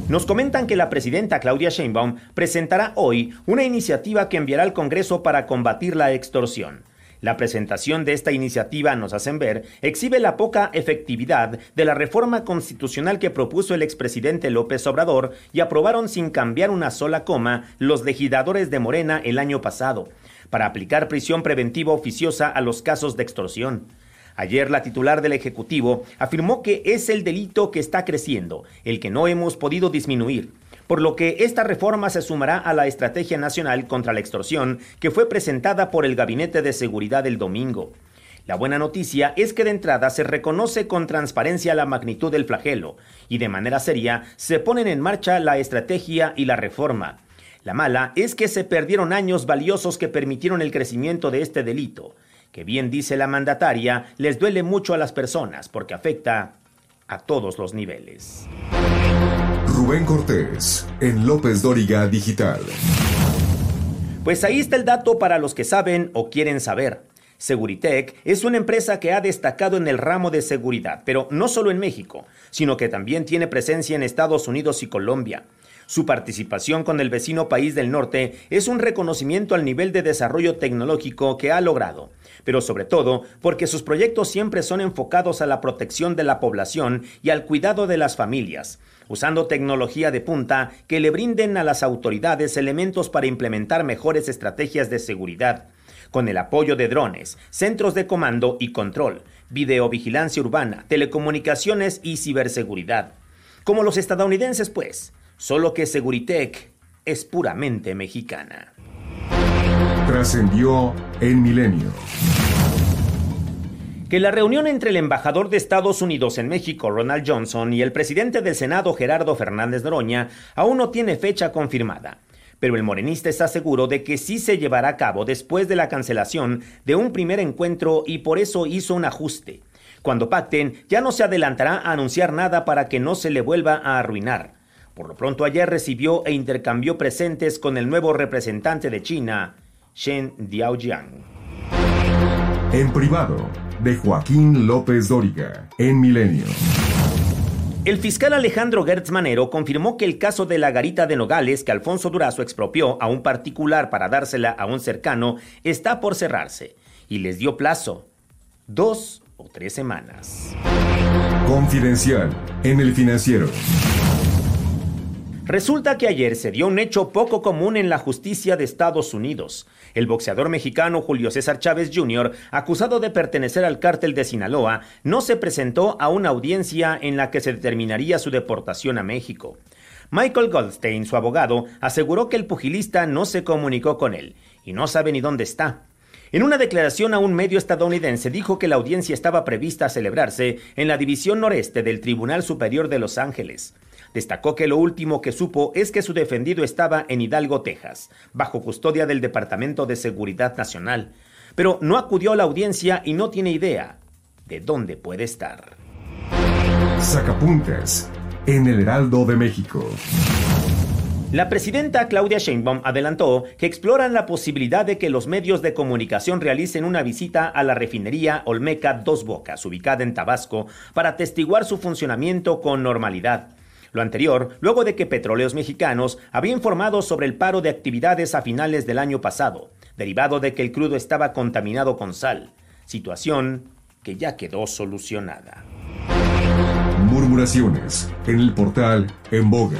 Nos comentan que la presidenta Claudia Sheinbaum presentará hoy una iniciativa que enviará al Congreso para combatir la extorsión. La presentación de esta iniciativa, nos hacen ver, exhibe la poca efectividad de la reforma constitucional que propuso el expresidente López Obrador y aprobaron sin cambiar una sola coma los legisladores de Morena el año pasado, para aplicar prisión preventiva oficiosa a los casos de extorsión. Ayer la titular del Ejecutivo afirmó que es el delito que está creciendo, el que no hemos podido disminuir, por lo que esta reforma se sumará a la Estrategia Nacional contra la Extorsión que fue presentada por el Gabinete de Seguridad el domingo. La buena noticia es que de entrada se reconoce con transparencia la magnitud del flagelo y de manera seria se ponen en marcha la estrategia y la reforma. La mala es que se perdieron años valiosos que permitieron el crecimiento de este delito, que bien dice la mandataria, les duele mucho a las personas porque afecta a todos los niveles. Rubén Cortés, en López Dóriga Digital. Pues ahí está el dato para los que saben o quieren saber. Seguritech es una empresa que ha destacado en el ramo de seguridad, pero no solo en México, sino que también tiene presencia en Estados Unidos y Colombia. Su participación con el vecino país del norte es un reconocimiento al nivel de desarrollo tecnológico que ha logrado, pero sobre todo porque sus proyectos siempre son enfocados a la protección de la población y al cuidado de las familias, usando tecnología de punta que le brinden a las autoridades elementos para implementar mejores estrategias de seguridad, con el apoyo de drones, centros de comando y control, videovigilancia urbana, telecomunicaciones y ciberseguridad. Como los estadounidenses, pues, solo que Seguritech es puramente mexicana. Trascendió en Milenio. Que la reunión entre el embajador de Estados Unidos en México, Ronald Johnson, y el presidente del Senado, Gerardo Fernández Noroña, aún no tiene fecha confirmada. Pero el morenista está seguro de que sí se llevará a cabo después de la cancelación de un primer encuentro y por eso hizo un ajuste. Cuando pacten, ya no se adelantará a anunciar nada para que no se le vuelva a arruinar. Por lo pronto ayer recibió e intercambió presentes con el nuevo representante de China, Shen Diaojiang. En privado, de Joaquín López Dóriga, en Milenio. El fiscal Alejandro Gertz Manero confirmó que el caso de la garita de Nogales que Alfonso Durazo expropió a un particular para dársela a un cercano está por cerrarse y les dio plazo, dos o tres semanas. Confidencial, en El Financiero. Resulta que ayer se dio un hecho poco común en la justicia de Estados Unidos. El boxeador mexicano Julio César Chávez junior, acusado de pertenecer al cártel de Sinaloa, no se presentó a una audiencia en la que se determinaría su deportación a México. Michael Goldstein, su abogado, aseguró que el pugilista no se comunicó con él y no sabe ni dónde está. En una declaración a un medio estadounidense dijo que la audiencia estaba prevista a celebrarse en la División Noreste del Tribunal Superior de Los Ángeles. Destacó que lo último que supo es que su defendido estaba en Hidalgo, Texas, bajo custodia del Departamento de Seguridad Nacional, pero no acudió a la audiencia y no tiene idea de dónde puede estar. Sacapuntas, en el Heraldo de México. La presidenta Claudia Sheinbaum adelantó que exploran la posibilidad de que los medios de comunicación realicen una visita a la refinería Olmeca Dos Bocas, ubicada en Tabasco, para atestiguar su funcionamiento con normalidad. Lo anterior, luego de que Petróleos Mexicanos había informado sobre el paro de actividades a finales del año pasado, derivado de que el crudo estaba contaminado con sal, situación que ya quedó solucionada. Murmuraciones en el portal En Boga.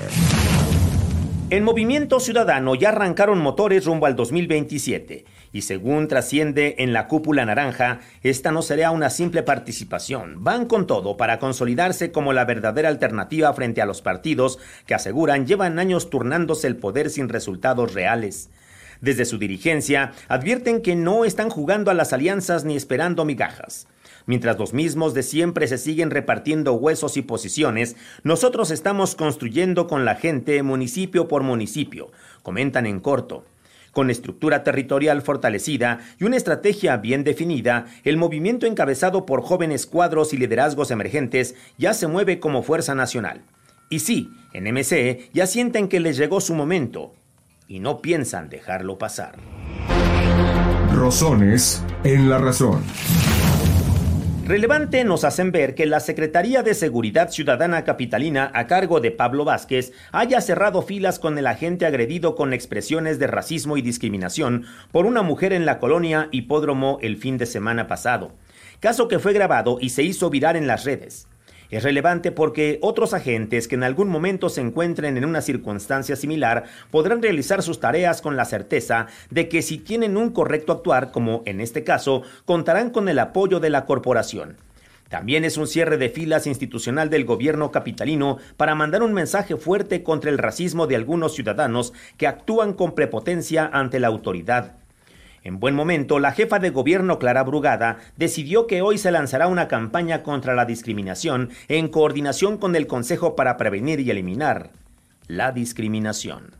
En Movimiento Ciudadano ya arrancaron motores rumbo al dos mil veintisiete y según trasciende en la cúpula naranja, esta no será una simple participación. Van con todo para consolidarse como la verdadera alternativa frente a los partidos que aseguran llevan años turnándose el poder sin resultados reales. Desde su dirigencia advierten que no están jugando a las alianzas ni esperando migajas. Mientras los mismos de siempre se siguen repartiendo huesos y posiciones, nosotros estamos construyendo con la gente municipio por municipio, comentan en corto. Con estructura territorial fortalecida y una estrategia bien definida, el movimiento encabezado por jóvenes cuadros y liderazgos emergentes ya se mueve como fuerza nacional. Y sí, en M C ya sienten que les llegó su momento y no piensan dejarlo pasar. Rosones en la razón. Relevante nos hacen ver que la Secretaría de Seguridad Ciudadana Capitalina, a cargo de Pablo Vázquez, haya cerrado filas con el agente agredido con expresiones de racismo y discriminación por una mujer en la colonia Hipódromo el fin de semana pasado. Caso que fue grabado y se hizo viral en las redes. Es relevante porque otros agentes que en algún momento se encuentren en una circunstancia similar podrán realizar sus tareas con la certeza de que si tienen un correcto actuar, como en este caso, contarán con el apoyo de la corporación. También es un cierre de filas institucional del gobierno capitalino para mandar un mensaje fuerte contra el racismo de algunos ciudadanos que actúan con prepotencia ante la autoridad. En buen momento, la jefa de gobierno Clara Brugada decidió que hoy se lanzará una campaña contra la discriminación en coordinación con el Consejo para Prevenir y Eliminar la Discriminación.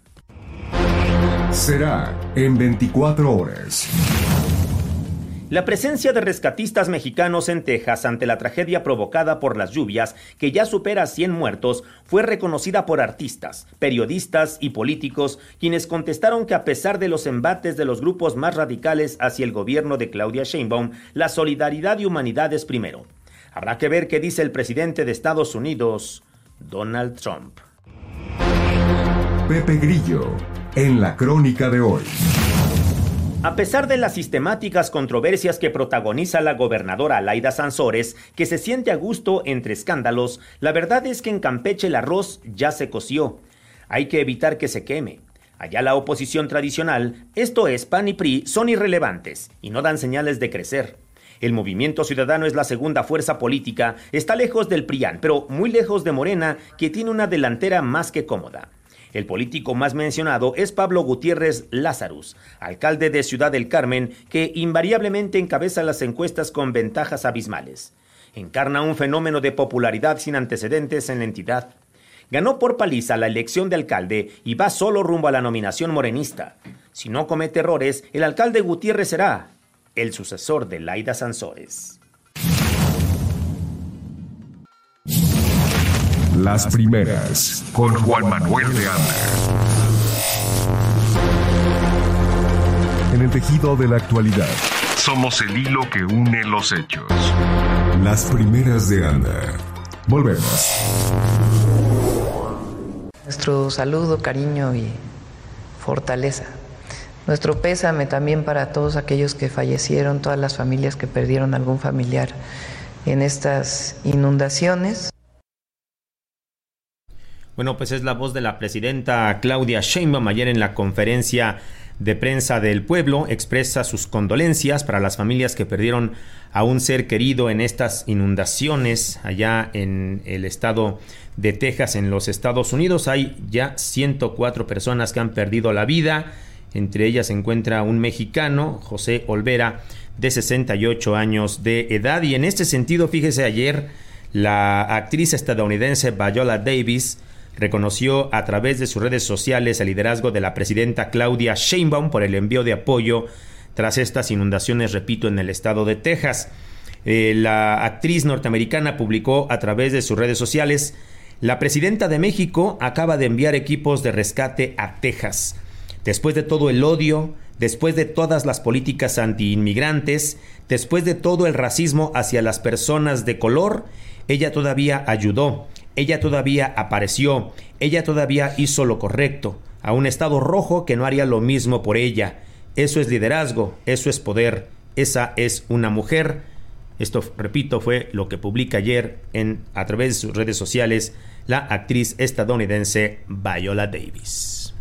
Será en veinticuatro horas. La presencia de rescatistas mexicanos en Texas ante la tragedia provocada por las lluvias, que ya supera cien muertos, fue reconocida por artistas, periodistas y políticos, quienes contestaron que a pesar de los embates de los grupos más radicales hacia el gobierno de Claudia Sheinbaum, la solidaridad y humanidad es primero. Habrá que ver qué dice el presidente de Estados Unidos, Donald Trump. Pepe Grillo, en la crónica de hoy. A pesar de las sistemáticas controversias que protagoniza la gobernadora Laida Sansores, que se siente a gusto entre escándalos, la verdad es que en Campeche el arroz ya se coció. Hay que evitar que se queme. Allá la oposición tradicional, esto es P A N y P R I, son irrelevantes y no dan señales de crecer. El Movimiento Ciudadano es la segunda fuerza política, está lejos del PRIAN, pero muy lejos de Morena, que tiene una delantera más que cómoda. El político más mencionado es Pablo Gutiérrez Lazarus, alcalde de Ciudad del Carmen, que invariablemente encabeza las encuestas con ventajas abismales. Encarna un fenómeno de popularidad sin antecedentes en la entidad. Ganó por paliza la elección de alcalde y va solo rumbo a la nominación morenista. Si no comete errores, el alcalde Gutiérrez será el sucesor de Laida Sansores. Las primeras, con Juan Manuel de Anda. En el tejido de la actualidad, somos el hilo que une los hechos. Las primeras de Anda. Volvemos. Nuestro saludo, cariño y fortaleza. Nuestro pésame también para todos aquellos que fallecieron, todas las familias que perdieron algún familiar en estas inundaciones. Bueno, pues es la voz de la presidenta Claudia Sheinbaum. Ayer en la conferencia de prensa del pueblo expresa sus condolencias para las familias que perdieron a un ser querido en estas inundaciones allá en el estado de Texas, en los Estados Unidos. Hay ya ciento cuatro personas que han perdido la vida. Entre ellas se encuentra un mexicano, José Olvera, de sesenta y ocho años de edad. Y en este sentido, fíjese, ayer la actriz estadounidense Viola Davis reconoció a través de sus redes sociales el liderazgo de la presidenta Claudia Sheinbaum por el envío de apoyo tras estas inundaciones, repito, en el estado de Texas. Eh, la actriz norteamericana publicó a través de sus redes sociales: la presidenta de México acaba de enviar equipos de rescate a Texas. Después de todo el odio, después de todas las políticas antiinmigrantes, después de todo el racismo hacia las personas de color, ella todavía ayudó. Ella todavía apareció, ella todavía hizo lo correcto, a un estado rojo que no haría lo mismo por ella. Eso es liderazgo, eso es poder, esa es una mujer. Esto, repito, fue lo que publica ayer en, a través de sus redes sociales la actriz estadounidense Viola Davis.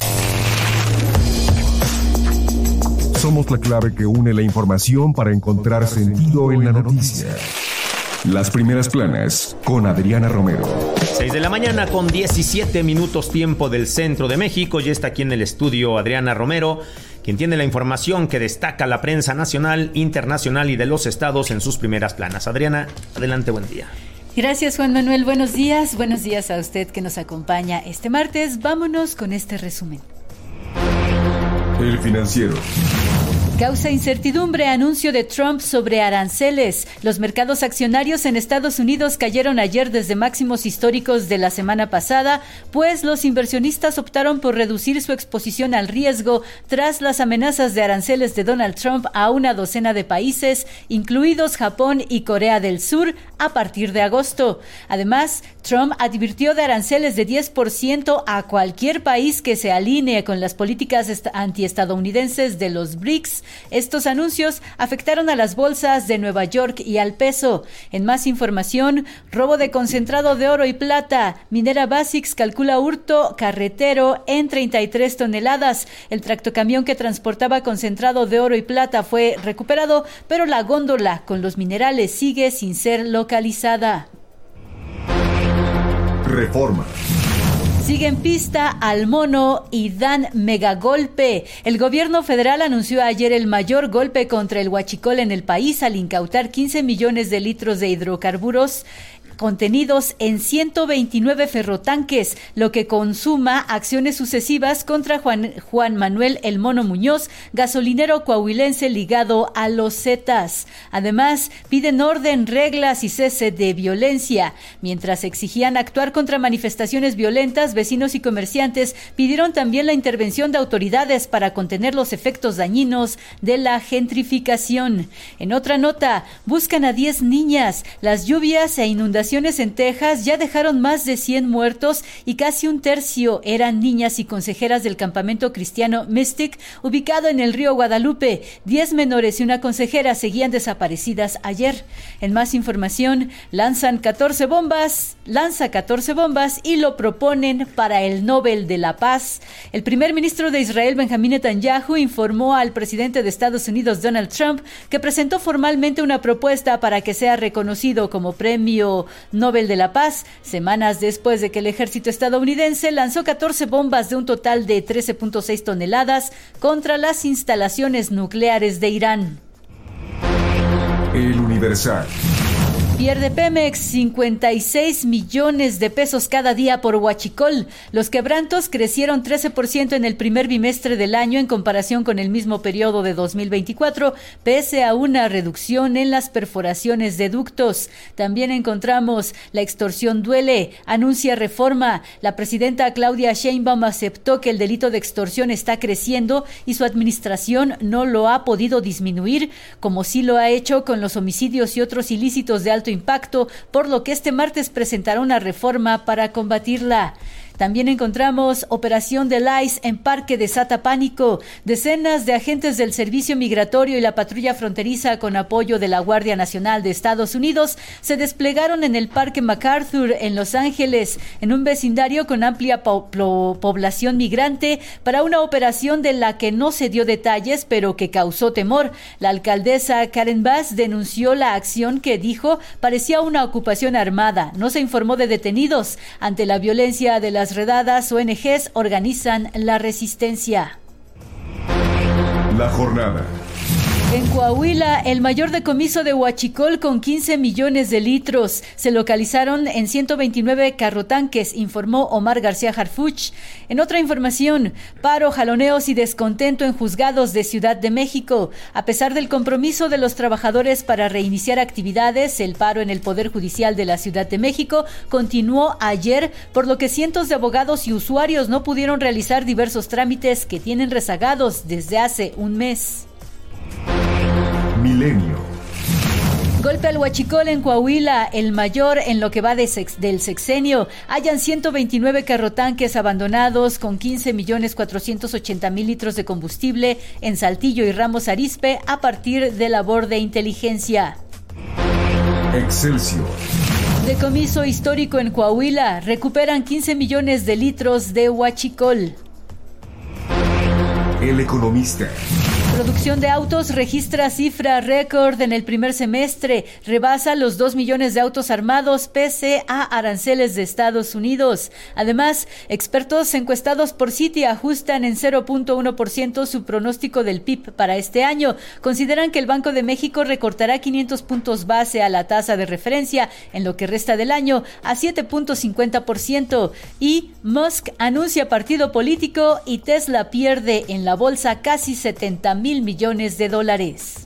Somos la clave que une la información para encontrar sentido en la noticia. Las primeras planas con Adriana Romero. seis de la mañana con diecisiete minutos tiempo del centro de México. Ya está aquí en el estudio Adriana Romero, quien tiene la información que destaca la prensa nacional, internacional y de los estados en sus primeras planas. Adriana, adelante, buen día. Gracias, Juan Manuel. Buenos días. Buenos días a usted que nos acompaña este martes. Vámonos con este resumen. El Financiero. Causa incertidumbre anuncio de Trump sobre aranceles. Los mercados accionarios en Estados Unidos cayeron ayer desde máximos históricos de la semana pasada, pues los inversionistas optaron por reducir su exposición al riesgo tras las amenazas de aranceles de Donald Trump a una docena de países, incluidos Japón y Corea del Sur, a partir de agosto. Además, Trump advirtió de aranceles de diez por ciento a cualquier país que se alinee con las políticas antiestadounidenses de los B R I C S. Estos anuncios afectaron a las bolsas de Nueva York y al peso. En más información, robo de concentrado de oro y plata. Minera Basics calcula hurto carretero en treinta y tres toneladas. El tractocamión que transportaba concentrado de oro y plata fue recuperado, pero la góndola con los minerales sigue sin ser localizada. Reforma. Sigue en pista al mono y dan megagolpe. El gobierno federal anunció ayer el mayor golpe contra el huachicol en el país al incautar quince millones de litros de hidrocarburos contenidos en ciento veintinueve ferrotanques, lo que consuma acciones sucesivas contra Juan, Juan Manuel El Mono Muñoz, gasolinero coahuilense ligado a los Zetas. Además, piden orden, reglas y cese de violencia. Mientras exigían actuar contra manifestaciones violentas, vecinos y comerciantes pidieron también la intervención de autoridades para contener los efectos dañinos de la gentrificación. En otra nota, buscan a diez niñas. Las lluvias e inundaciones en Texas ya dejaron más de cien muertos y casi un tercio eran niñas y consejeras del campamento cristiano Mystic, ubicado en el río Guadalupe. Diez menores y una consejera seguían desaparecidas ayer. En más información, lanzan catorce bombas, lanza catorce bombas y lo proponen para el Nobel de la Paz. El primer ministro de Israel, Benjamín Netanyahu, informó al presidente de Estados Unidos, Donald Trump, que presentó formalmente una propuesta para que sea reconocido como premio Nobel de la Paz, semanas después de que el ejército estadounidense lanzó catorce bombas de un total de trece punto seis toneladas contra las instalaciones nucleares de Irán. El Universal. Pierde Pemex cincuenta y seis millones de pesos cada día por huachicol. Los quebrantos crecieron trece por ciento en el primer bimestre del año en comparación con el mismo periodo de dos mil veinticuatro, pese a una reducción en las perforaciones de ductos. También encontramos la extorsión duele, anuncia reforma. La presidenta Claudia Sheinbaum aceptó que el delito de extorsión está creciendo y su administración no lo ha podido disminuir, como sí lo ha hecho con los homicidios y otros ilícitos de alto impacto, por lo que este martes presentará una reforma para combatirla. También encontramos operación del I C E en Parque desata pánico. Decenas de agentes del Servicio Migratorio y la Patrulla Fronteriza, con apoyo de la Guardia Nacional de Estados Unidos, se desplegaron en el Parque MacArthur en Los Ángeles, en un vecindario con amplia po- po- población migrante, para una operación de la que no se dio detalles, pero que causó temor. La alcaldesa Karen Bass denunció la acción, que dijo parecía una ocupación armada. No se informó de detenidos. Ante la violencia de las redadas, O N Ges organizan la resistencia. La jornada. En Coahuila, el mayor decomiso de huachicol con quince millones de litros. Se localizaron en ciento veintinueve carrotanques, informó Omar García Harfuch. En otra información, paro, jaloneos y descontento en juzgados de Ciudad de México. A pesar del compromiso de los trabajadores para reiniciar actividades, el paro en el Poder Judicial de la Ciudad de México continuó ayer, por lo que cientos de abogados y usuarios no pudieron realizar diversos trámites que tienen rezagados desde hace un mes. Milenio. Golpe al huachicol en Coahuila, el mayor en lo que va de sex, del sexenio. Hayan ciento veintinueve carrotanques abandonados con quince millones cuatrocientos ochenta mil litros de combustible en Saltillo y Ramos Arizpe a partir de labor de inteligencia. Excelsior. Decomiso histórico en Coahuila. Recuperan quince millones de litros de huachicol. El Economista. Producción de autos registra cifra récord en el primer semestre, rebasa los dos millones de autos armados pese a aranceles de Estados Unidos. Además, expertos encuestados por Citi ajustan en cero punto uno por ciento su pronóstico del P I B para este año. Consideran que el Banco de México recortará quinientos puntos base a la tasa de referencia en lo que resta del año a siete punto cincuenta por ciento. Y Musk anuncia partido político y Tesla pierde en la bolsa casi setenta mil mil millones de dólares.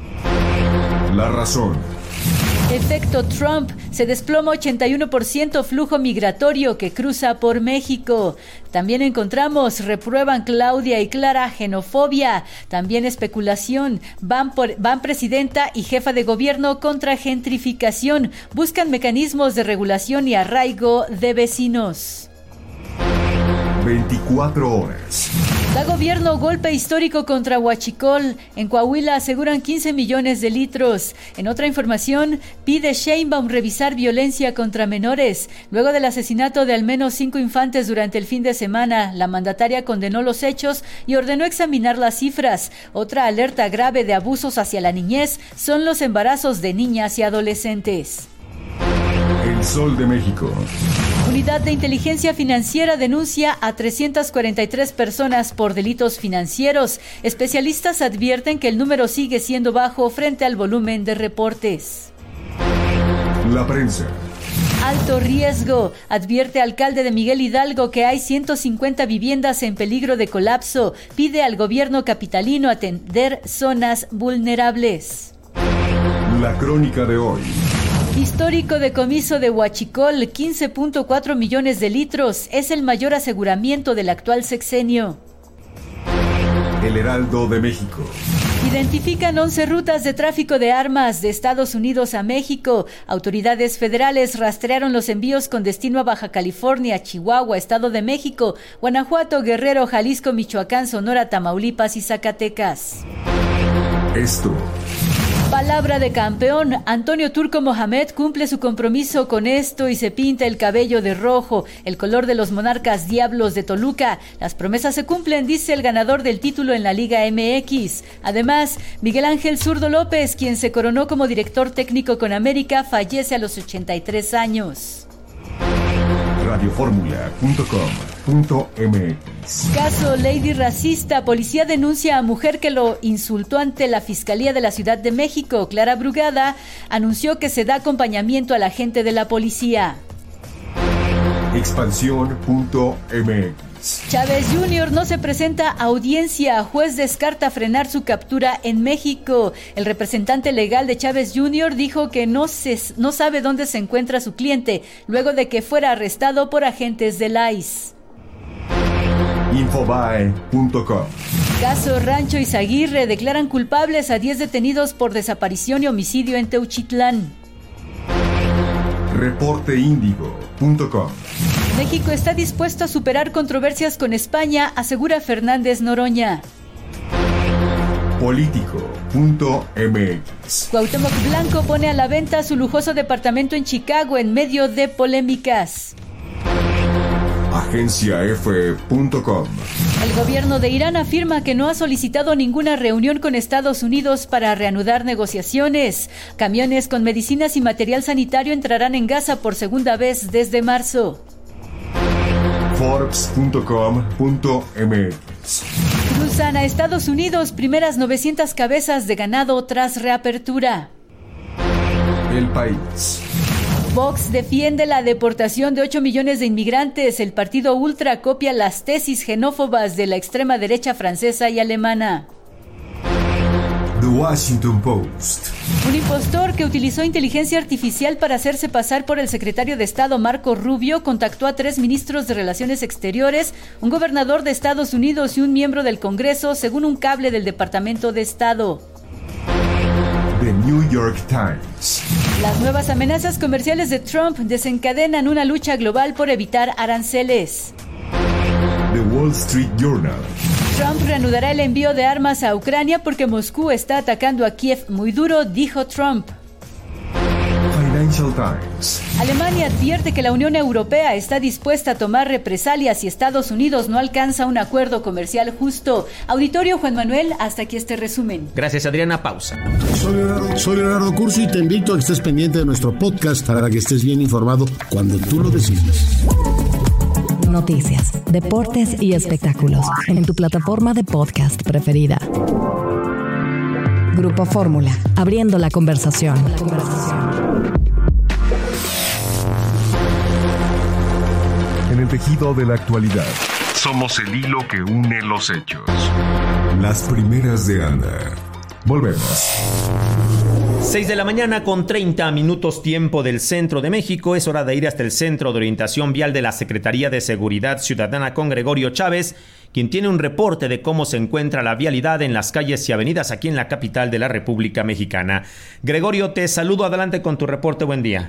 La razón. Efecto Trump, se desploma ochenta y uno por ciento flujo migratorio que cruza por México. También encontramos, reprueban Claudia y Clara xenofobia. También especulación, van, por, van presidenta y jefa de gobierno contra gentrificación. Buscan mecanismos de regulación y arraigo de vecinos. veinticuatro horas. Da gobierno golpe histórico contra Huachicol. En Coahuila aseguran quince millones de litros. En otra información, pide Sheinbaum revisar violencia contra menores. Luego del asesinato de al menos cinco infantes durante el fin de semana, la mandataria condenó los hechos y ordenó examinar las cifras. Otra alerta grave de abusos hacia la niñez son los embarazos de niñas y adolescentes. El Sol de México. Unidad de Inteligencia Financiera denuncia a trescientas cuarenta y tres personas por delitos financieros. Especialistas advierten que el número sigue siendo bajo frente al volumen de reportes. La prensa. Alto riesgo, advierte alcalde de Miguel Hidalgo que hay ciento cincuenta viviendas en peligro de colapso. Pide al gobierno capitalino atender zonas vulnerables. La crónica de hoy. Histórico decomiso de Huachicol, quince punto cuatro millones de litros. Es el mayor aseguramiento del actual sexenio. El Heraldo de México. Identifican once rutas de tráfico de armas de Estados Unidos a México. Autoridades federales rastrearon los envíos con destino a Baja California, Chihuahua, Estado de México, Guanajuato, Guerrero, Jalisco, Michoacán, Sonora, Tamaulipas y Zacatecas. Esto. Palabra de campeón, Antonio Turco Mohamed cumple su compromiso con esto y se pinta el cabello de rojo, el color de los Monarcas Diablos de Toluca. Las promesas se cumplen, dice el ganador del título en la Liga M X. Además, Miguel Ángel Zurdo López, quien se coronó como director técnico con América, fallece a los ochenta y tres años. radio fórmula punto com punto m x. Caso Lady Racista. Policía denuncia a mujer que lo insultó ante la Fiscalía de la Ciudad de México. Clara Brugada anunció que se da acompañamiento a la gente de la policía. expansión punto m x. Chávez junior no se presenta a audiencia. Juez descarta frenar su captura en México. El representante legal de Chávez junior dijo que no, se, no sabe dónde se encuentra su cliente luego de que fuera arrestado por agentes del I C E. infobae punto com. Caso Rancho Izaguirre. Declaran culpables a diez detenidos por desaparición y homicidio en Teuchitlán. reporte índigo punto com. México está dispuesto a superar controversias con España, asegura Fernández Noroña. político punto m x. Cuauhtémoc Blanco pone a la venta su lujoso departamento en Chicago en medio de polémicas. agencia efe punto com. El gobierno de Irán afirma que no ha solicitado ninguna reunión con Estados Unidos para reanudar negociaciones. Camiones con medicinas y material sanitario entrarán en Gaza por segunda vez desde marzo. forbes punto com punto m x. Cruzan a Estados Unidos primeras novecientas cabezas de ganado tras reapertura. El País. Vox defiende la deportación de ocho millones de inmigrantes. El partido ultra copia las tesis xenófobas de la extrema derecha francesa y alemana. The Washington Post. Un impostor que utilizó inteligencia artificial para hacerse pasar por el secretario de Estado Marco Rubio contactó a tres ministros de Relaciones Exteriores, un gobernador de Estados Unidos y un miembro del Congreso, según un cable del Departamento de Estado. The New York Times. Las nuevas amenazas comerciales de Trump desencadenan una lucha global por evitar aranceles. The Wall Street Journal. Trump reanudará el envío de armas a Ucrania porque Moscú está atacando a Kiev muy duro, dijo Trump. Financial Times. Alemania advierte que la Unión Europea está dispuesta a tomar represalias si Estados Unidos no alcanza un acuerdo comercial justo. Auditorio Juan Manuel, hasta aquí este resumen. Gracias, Adriana. Pausa. Soy Leonardo, soy Leonardo Curso y te invito a que estés pendiente de nuestro podcast para que estés bien informado cuando tú lo decides. Noticias, deportes y espectáculos en tu plataforma de podcast preferida. Grupo Fórmula, abriendo la conversación. La conversación. En el tejido de la actualidad, somos el hilo que une los hechos. Las primeras de Anda. Volvemos. seis de la mañana con treinta minutos tiempo del centro de México. Es hora de ir hasta el Centro de Orientación Vial de la Secretaría de Seguridad Ciudadana con Gregorio Chávez, quien tiene un reporte de cómo se encuentra la vialidad en las calles y avenidas aquí en la capital de la República Mexicana. Gregorio, te saludo. Adelante con tu reporte. Buen día.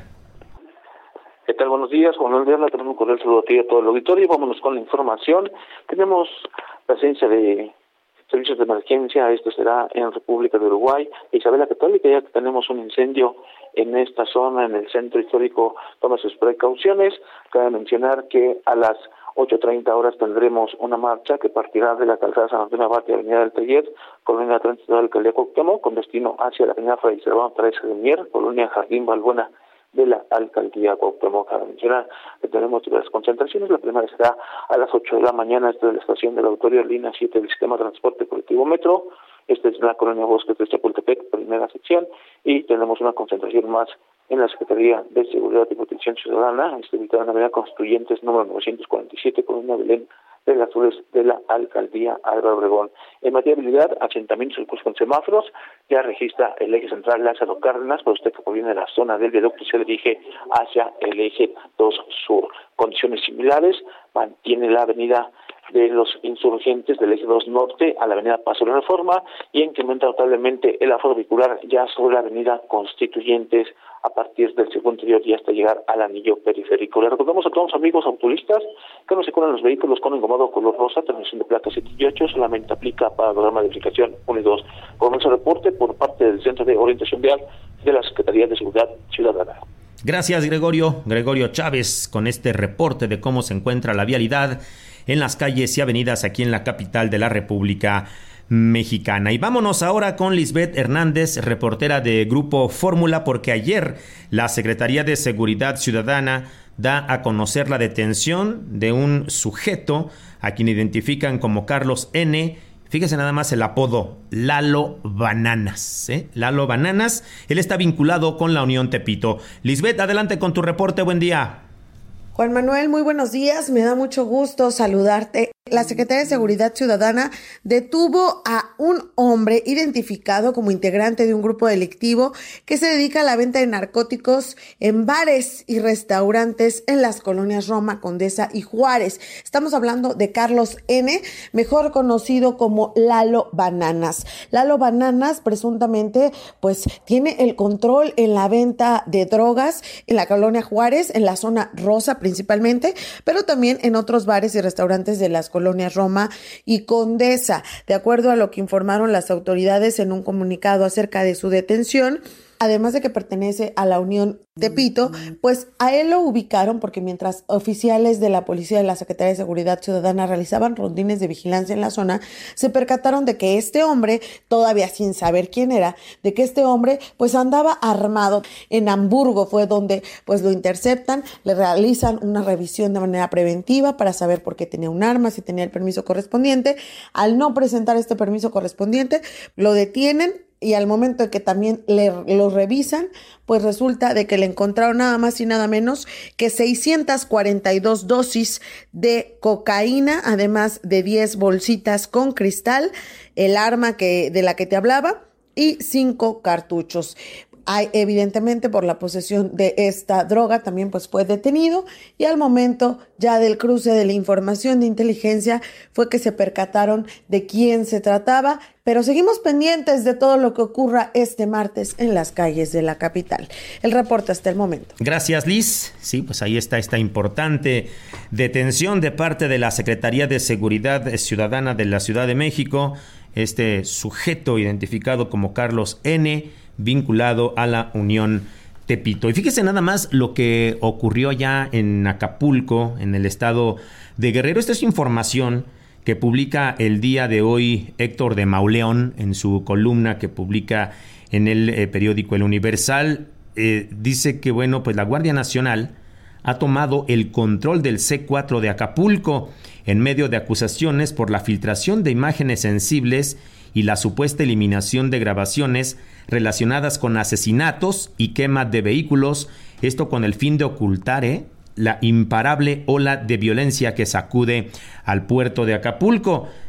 ¿Qué tal? Buenos días. Juan Manuel Diana, tenemos un cordial saludo a ti y a todo el auditorio. Vámonos con la información. Tenemos presencia de servicios de emergencia. Esto será en República de Uruguay, Isabela Católica, ya que tenemos un incendio en esta zona, en el centro histórico. Toma sus precauciones. Cabe mencionar que a las ocho treinta horas tendremos una marcha que partirá de la calzada San Antonio Abad y Avenida del Taller, Colonia Atlántico de la Alcaldía Cuauhtémoc, con destino hacia la Avenida Fray Servando Teresa de Mier, Colonia Jardín Balbuena de la Alcaldía Cuauhtémoc. Cabe mencionar que tenemos diversas concentraciones. La primera será a las ocho de la mañana, esta de la estación del Auditorio, línea siete del Sistema de Transporte Colectivo Metro. Esta es la Colonia Bosques de Chapultepec, primera sección, y tenemos una concentración más en la Secretaría de Seguridad y Protección Ciudadana, está ubicada en la Avenida Constituyentes número novecientos cuarenta y siete, Colonia Belén de las Flores de la Alcaldía Álvaro Obregón. En materia de movilidad, asentamientos con semáforos, ya registra el eje central Lázaro Cárdenas, para usted que proviene de la zona del viaducto se dirige hacia el eje dos sur. Condiciones similares, mantiene la avenida de los Insurgentes del eje dos norte a la avenida Paso de la Reforma y incrementa notablemente el aforo vehicular ya sobre la avenida Constituyentes a partir del segundo interior y hasta llegar al anillo periférico. Le recordamos a todos los amigos automovilistas que no se curan los vehículos con engomado color rosa, terminación de placa siete y ocho, solamente aplica para el programa de verificación uno y dos. Con ese reporte por parte del Centro de Orientación Vial de la Secretaría de Seguridad Ciudadana. Gracias, Gregorio. Gregorio Chávez, con este reporte de cómo se encuentra la vialidad en las calles y avenidas aquí en la capital de la República Mexicana. Y vámonos ahora con Lisbeth Hernández, reportera de Grupo Fórmula, porque ayer la Secretaría de Seguridad Ciudadana da a conocer la detención de un sujeto a quien identifican como Carlos N. Fíjese nada más el apodo, Lalo Bananas, ¿eh? Lalo Bananas. Él está vinculado con la Unión Tepito. Lisbeth, adelante con tu reporte. Buen día. Juan Manuel, muy buenos días. Me da mucho gusto saludarte. La Secretaría de Seguridad Ciudadana detuvo a un hombre identificado como integrante de un grupo delictivo que se dedica a la venta de narcóticos en bares y restaurantes en las colonias Roma, Condesa y Juárez. Estamos hablando de Carlos N., mejor conocido como Lalo Bananas. Lalo Bananas presuntamente pues tiene el control en la venta de drogas en la colonia Juárez, en la zona rosa principalmente, pero también en otros bares y restaurantes de las colonias Roma y Condesa. De acuerdo a lo que informaron las autoridades en un comunicado acerca de su detención, además de que pertenece a la Unión Tepito, pues a él lo ubicaron porque mientras oficiales de la policía de la Secretaría de Seguridad Ciudadana realizaban rondines de vigilancia en la zona, se percataron de que este hombre, todavía sin saber quién era, de que este hombre pues andaba armado. En Hamburgo fue donde pues lo interceptan, le realizan una revisión de manera preventiva para saber por qué tenía un arma, si tenía el permiso correspondiente. Al no presentar este permiso correspondiente, lo detienen. Y al momento de que también le, lo revisan, pues resulta de que le encontraron nada más y nada menos que seiscientas cuarenta y dos dosis de cocaína, además de diez bolsitas con cristal, el arma que, de la que te hablaba y cinco cartuchos. Hay, evidentemente, por la posesión de esta droga también pues fue detenido y al momento ya del cruce de la información de inteligencia fue que se percataron de quién se trataba, pero seguimos pendientes de todo lo que ocurra este martes en las calles de la capital. El reporte hasta el momento. Gracias, Liz. Sí, pues ahí está esta importante detención de parte de la Secretaría de Seguridad Ciudadana de la Ciudad de México. Este sujeto identificado como Carlos N., vinculado a la Unión Tepito. Y fíjese nada más lo que ocurrió ya en Acapulco, en el estado de Guerrero. Esta es información que publica el día de hoy Héctor de Mauleón en su columna que publica en el eh, periódico El Universal. Eh, dice que, bueno, pues la Guardia Nacional ha tomado el control del C cuatro de Acapulco en medio de acusaciones por la filtración de imágenes sensibles y la supuesta eliminación de grabaciones relacionadas con asesinatos y quema de vehículos, esto con el fin de ocultar ¿eh? la imparable ola de violencia que sacude al puerto de Acapulco.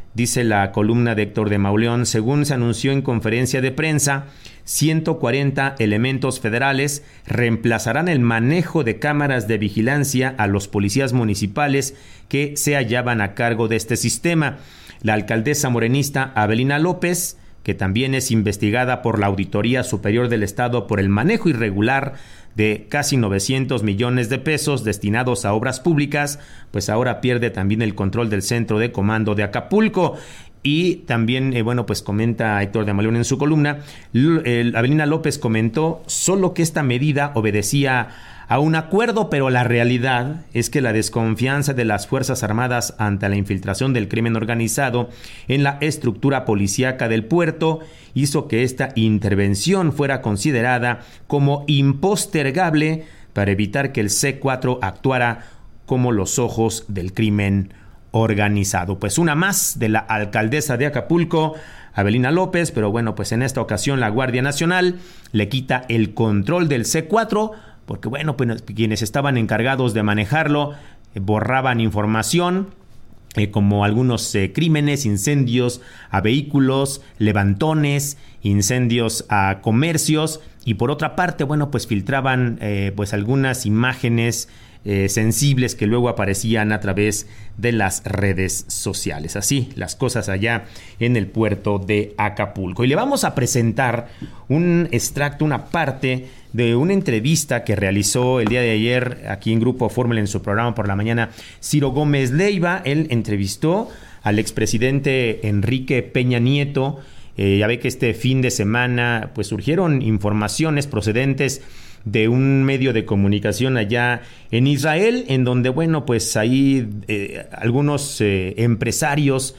dice la columna de Héctor de Mauleón, según se anunció en conferencia de prensa, ciento cuarenta elementos federales reemplazarán el manejo de cámaras de vigilancia a los policías municipales que se hallaban a cargo de este sistema. La alcaldesa morenista Abelina López, que también es investigada por la Auditoría Superior del Estado por el manejo irregular de casi novecientos millones de pesos destinados a obras públicas, pues ahora pierde también el control del centro de comando de Acapulco. Y también, eh, bueno, pues comenta Héctor de Mauleón en su columna, L- Abelina López comentó solo que esta medida obedecía a un acuerdo, pero la realidad es que la desconfianza de las Fuerzas Armadas ante la infiltración del crimen organizado en la estructura policíaca del puerto hizo que esta intervención fuera considerada como impostergable para evitar que el C cuatro actuara como los ojos del crimen organizado. Pues una más de la alcaldesa de Acapulco, Abelina López, pero bueno, pues en esta ocasión la Guardia Nacional le quita el control del C cuatro, porque bueno, pues quienes estaban encargados de manejarlo eh, borraban información, eh, como algunos eh, crímenes, incendios a vehículos, levantones, incendios a comercios, y por otra parte, bueno, pues filtraban eh, pues algunas imágenes Eh, sensibles que luego aparecían a través de las redes sociales. Así las cosas allá en el puerto de Acapulco. Y le vamos a presentar un extracto, una parte de una entrevista que realizó el día de ayer aquí en Grupo Fórmula en su programa por la mañana Ciro Gómez Leiva. Él entrevistó al expresidente Enrique Peña Nieto. Eh, ya ve que este fin de semana pues surgieron informaciones procedentes de un medio de comunicación allá en Israel, en donde, bueno, pues ahí eh, algunos eh, empresarios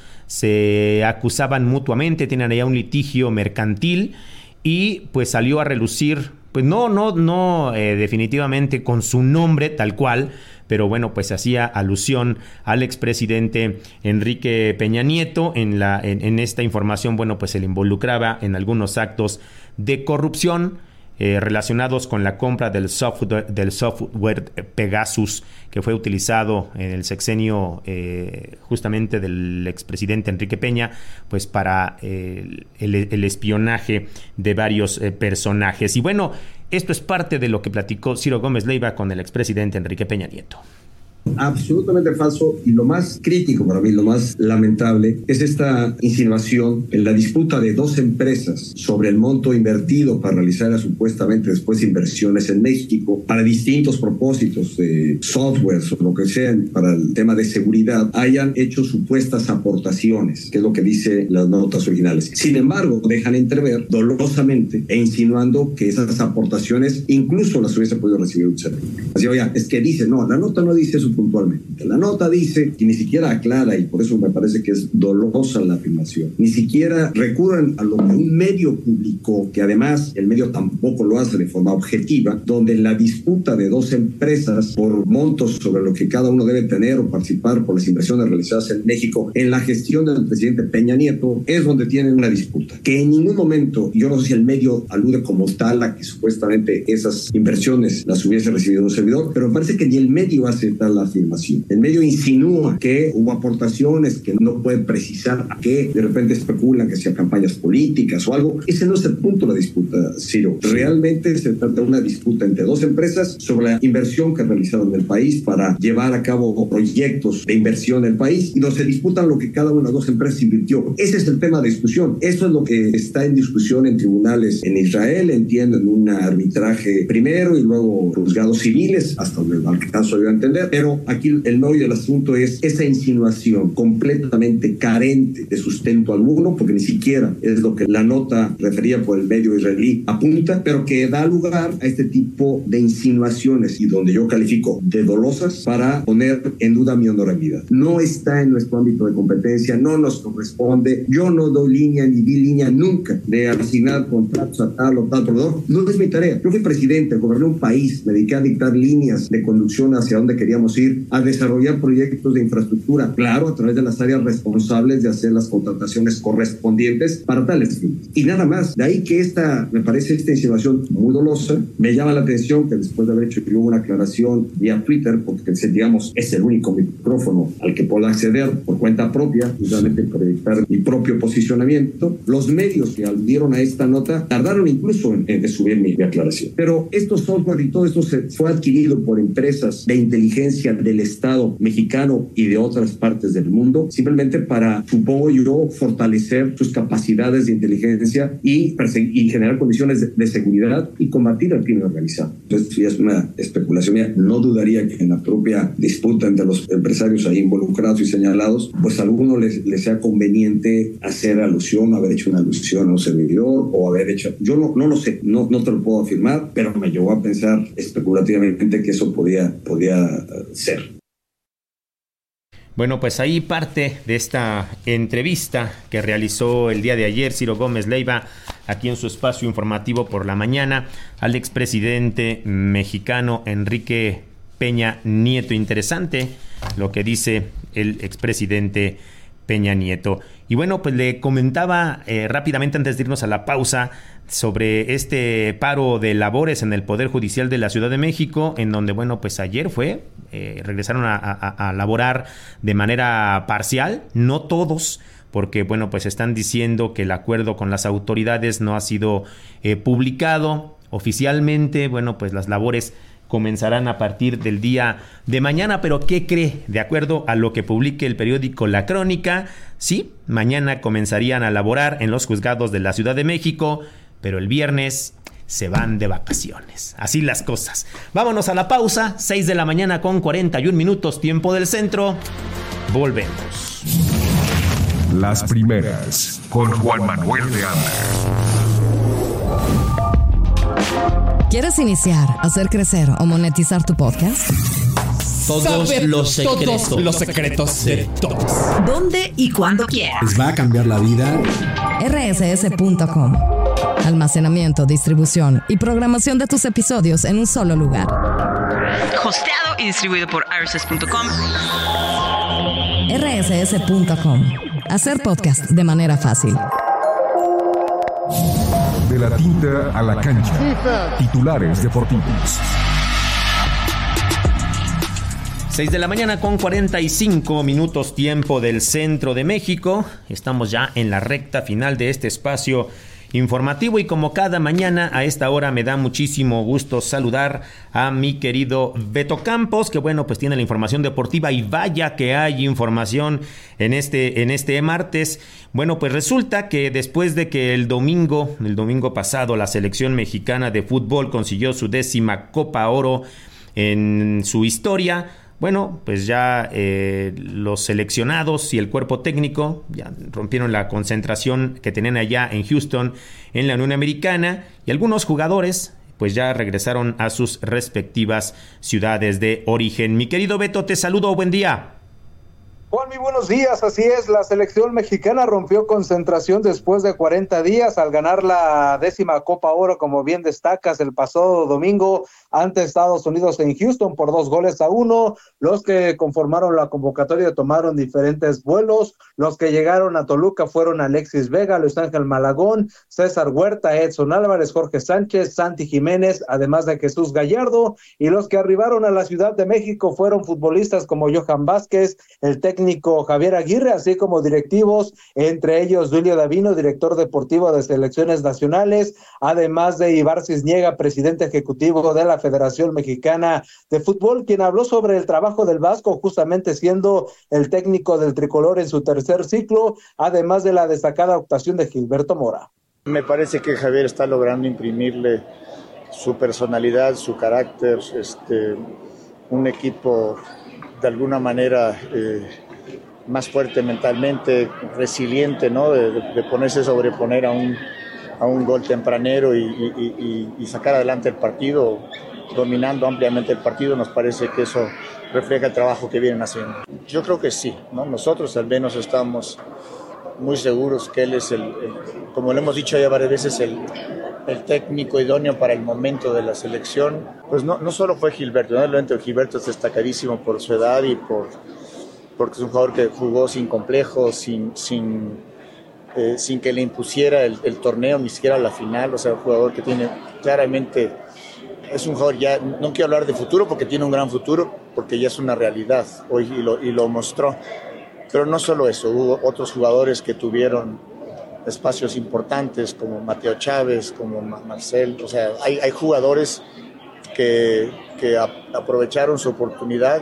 se acusaban mutuamente, tienen allá un litigio mercantil y pues salió a relucir, pues no, no, no eh, definitivamente con su nombre tal cual, pero bueno, pues hacía alusión al expresidente Enrique Peña Nieto. En, la, en, en esta información, bueno, pues se le involucraba en algunos actos de corrupción Eh, relacionados con la compra del software, del software Pegasus, que fue utilizado en el sexenio eh, justamente del expresidente Enrique Peña, pues para eh, el, el espionaje de varios eh, personajes. Y bueno, esto es parte de lo que platicó Ciro Gómez Leiva con el expresidente Enrique Peña Nieto. Absolutamente falso, y lo más crítico para mí, lo más lamentable, es esta insinuación en la disputa de dos empresas sobre el monto invertido para realizar supuestamente después inversiones en México para distintos propósitos de softwares o lo que sean para el tema de seguridad, hayan hecho supuestas aportaciones, que es lo que dice las notas originales. Sin embargo, dejan entrever dolorosamente e insinuando que esas aportaciones incluso las hubiese podido recibir un servidor. Así, oiga, es que dice, no, la nota no dice eso puntualmente. La nota dice, y ni siquiera aclara, y por eso me parece que es dolosa la afirmación, ni siquiera recurren a lo que un medio publicó, que además el medio tampoco lo hace de forma objetiva, donde la disputa de dos empresas por montos sobre lo que cada uno debe tener o participar por las inversiones realizadas en México en la gestión del presidente Peña Nieto, es donde tienen una disputa. Que en ningún momento, yo no sé si el medio alude como tal a que supuestamente esas inversiones las hubiese recibido un servidor, pero me parece que ni el medio hace tal afirmación. El medio insinúa que hubo aportaciones que no puede precisar a qué, de repente especulan que sea campañas políticas o algo. Ese no es el punto de la disputa, Ciro. Realmente se trata de una disputa entre dos empresas sobre la inversión que realizaron en el país para llevar a cabo proyectos de inversión en el país, y donde se disputan lo que cada una de las dos empresas invirtió. Ese es el tema de discusión. Eso es lo que está en discusión en tribunales en Israel, entiendo, en un arbitraje primero y luego juzgados civiles, hasta donde alcanzo yo a entender. Pero aquí el meollo del asunto es esa insinuación completamente carente de sustento alguno, porque ni siquiera es lo que la nota referida por el medio israelí apunta, pero que da lugar a este tipo de insinuaciones, y donde yo califico de dolosas, para poner en duda mi honorabilidad. No está en nuestro ámbito de competencia, no nos corresponde. Yo no doy línea ni di línea nunca de asignar contratos a tal o tal proveedor. No es mi tarea. Yo fui presidente, goberné un país, me dediqué a dictar líneas de conducción hacia donde queríamos ir. conducir a desarrollar proyectos de infraestructura, claro, a través de las áreas responsables de hacer las contrataciones correspondientes para tales fines. Y nada más, de ahí que esta, me parece esta insinuación muy dolosa. Me llama la atención que después de haber hecho yo una aclaración vía Twitter, porque digamos es el único micrófono al que puedo acceder por cuenta propia, justamente proyectar mi propio posicionamiento, los medios que aludieron a esta nota tardaron incluso en, en subir mi, mi aclaración. Pero estos software y todo esto se fue adquirido por empresas de inteligencia del Estado mexicano y de otras partes del mundo, simplemente para, supongo yo, fortalecer sus capacidades de inteligencia y, y generar condiciones de, de seguridad y combatir al crimen organizado. Entonces, si es una especulación mía, no dudaría que en la propia disputa entre los empresarios ahí involucrados y señalados, pues a alguno les, les sea conveniente hacer alusión, haber hecho una alusión a un servidor o haber hecho... Yo no, no lo sé, no, no te lo puedo afirmar, pero me llevó a pensar especulativamente que eso podía, podía ser. Bueno, pues ahí parte de esta entrevista que realizó el día de ayer Ciro Gómez Leiva aquí en su espacio informativo por la mañana al expresidente mexicano Enrique Peña Nieto. Interesante lo que dice el expresidente Peña Nieto. Y bueno, pues le comentaba eh, rápidamente antes de irnos a la pausa sobre este paro de labores en el Poder Judicial de la Ciudad de México, en donde, bueno, pues ayer fue, eh, regresaron a, a, a laborar de manera parcial, no todos, porque, bueno, pues están diciendo que el acuerdo con las autoridades no ha sido eh, publicado oficialmente. Bueno, pues las labores comenzarán a partir del día de mañana, pero ¿qué cree? De acuerdo a lo que publique el periódico La Crónica, sí, mañana comenzarían a laborar en los juzgados de la Ciudad de México, pero el viernes se van de vacaciones. Así las cosas. Vámonos a la pausa, seis de la mañana con cuarenta y un minutos, tiempo del centro. Volvemos. Las primeras, con Juan Manuel de Anda. ¿Quieres iniciar, hacer crecer o monetizar tu podcast? Todos los secretos. Todos los secretos de todos. ¿Dónde y cuándo quieras? ¿Les va a cambiar la vida? R S S punto com. Almacenamiento, distribución y programación de tus episodios en un solo lugar. Hosteado y distribuido por R S S punto com. R S S punto com. Hacer podcast de manera fácil. De la tinta a la cancha. Titulares deportivos. seis de la mañana con cuarenta y cinco minutos, tiempo del centro de México. Estamos ya en la recta final de este espacio informativo y como cada mañana a esta hora me da muchísimo gusto saludar a mi querido Beto Campos, que bueno, pues tiene la información deportiva y vaya que hay información en este, en este martes. Bueno, pues resulta que después de que el domingo, el domingo pasado, la selección mexicana de fútbol consiguió su décima Copa Oro en su historia, bueno, pues ya eh, los seleccionados y el cuerpo técnico ya rompieron la concentración que tenían allá en Houston, en la Unión Americana, y algunos jugadores pues ya regresaron a sus respectivas ciudades de origen. Mi querido Beto, te saludo, buen día. Juan, muy buenos días, así es, la selección mexicana rompió concentración después de cuarenta días al ganar la décima Copa Oro, como bien destacas, el pasado domingo ante Estados Unidos en Houston por dos goles a uno. Los que conformaron la convocatoria tomaron diferentes vuelos, los que llegaron a Toluca fueron Alexis Vega, Luis Ángel Malagón, César Huerta, Edson Álvarez, Jorge Sánchez, Santi Jiménez, además de Jesús Gallardo, y los que arribaron a la Ciudad de México fueron futbolistas como Johan Vázquez, el técnico técnico Javier Aguirre, así como directivos, entre ellos Duilio Davino, director deportivo de selecciones nacionales, además de Ibar Cisniega, presidente ejecutivo de la Federación Mexicana de Fútbol, quien habló sobre el trabajo del Vasco, justamente siendo el técnico del tricolor en su tercer ciclo, además de la destacada actuación de Gilberto Mora. Me parece que Javier está logrando imprimirle su personalidad, su carácter, este, un equipo de alguna manera eh, más fuerte mentalmente, resiliente, ¿no? De, de ponerse a sobreponer a un, a un gol tempranero y, y, y, y sacar adelante el partido, dominando ampliamente el partido. Nos parece que eso refleja el trabajo que vienen haciendo. Yo creo que sí, ¿no? Nosotros al menos estamos muy seguros que él es el, el como lo hemos dicho ya varias veces, el, el técnico idóneo para el momento de la selección, pues no, no solo fue Gilberto, ¿no? El evento de Gilberto es destacadísimo por su edad y por, porque es un jugador que jugó sin complejos, sin, sin, eh, sin que le impusiera el, el torneo, ni siquiera la final. O sea, un jugador que tiene claramente, es un jugador ya, no quiero hablar de futuro porque tiene un gran futuro, porque ya es una realidad hoy y lo, y lo mostró. Pero no solo eso, hubo otros jugadores que tuvieron espacios importantes como Mateo Chávez, como Marcel. O sea, hay, hay jugadores que, que a, aprovecharon su oportunidad.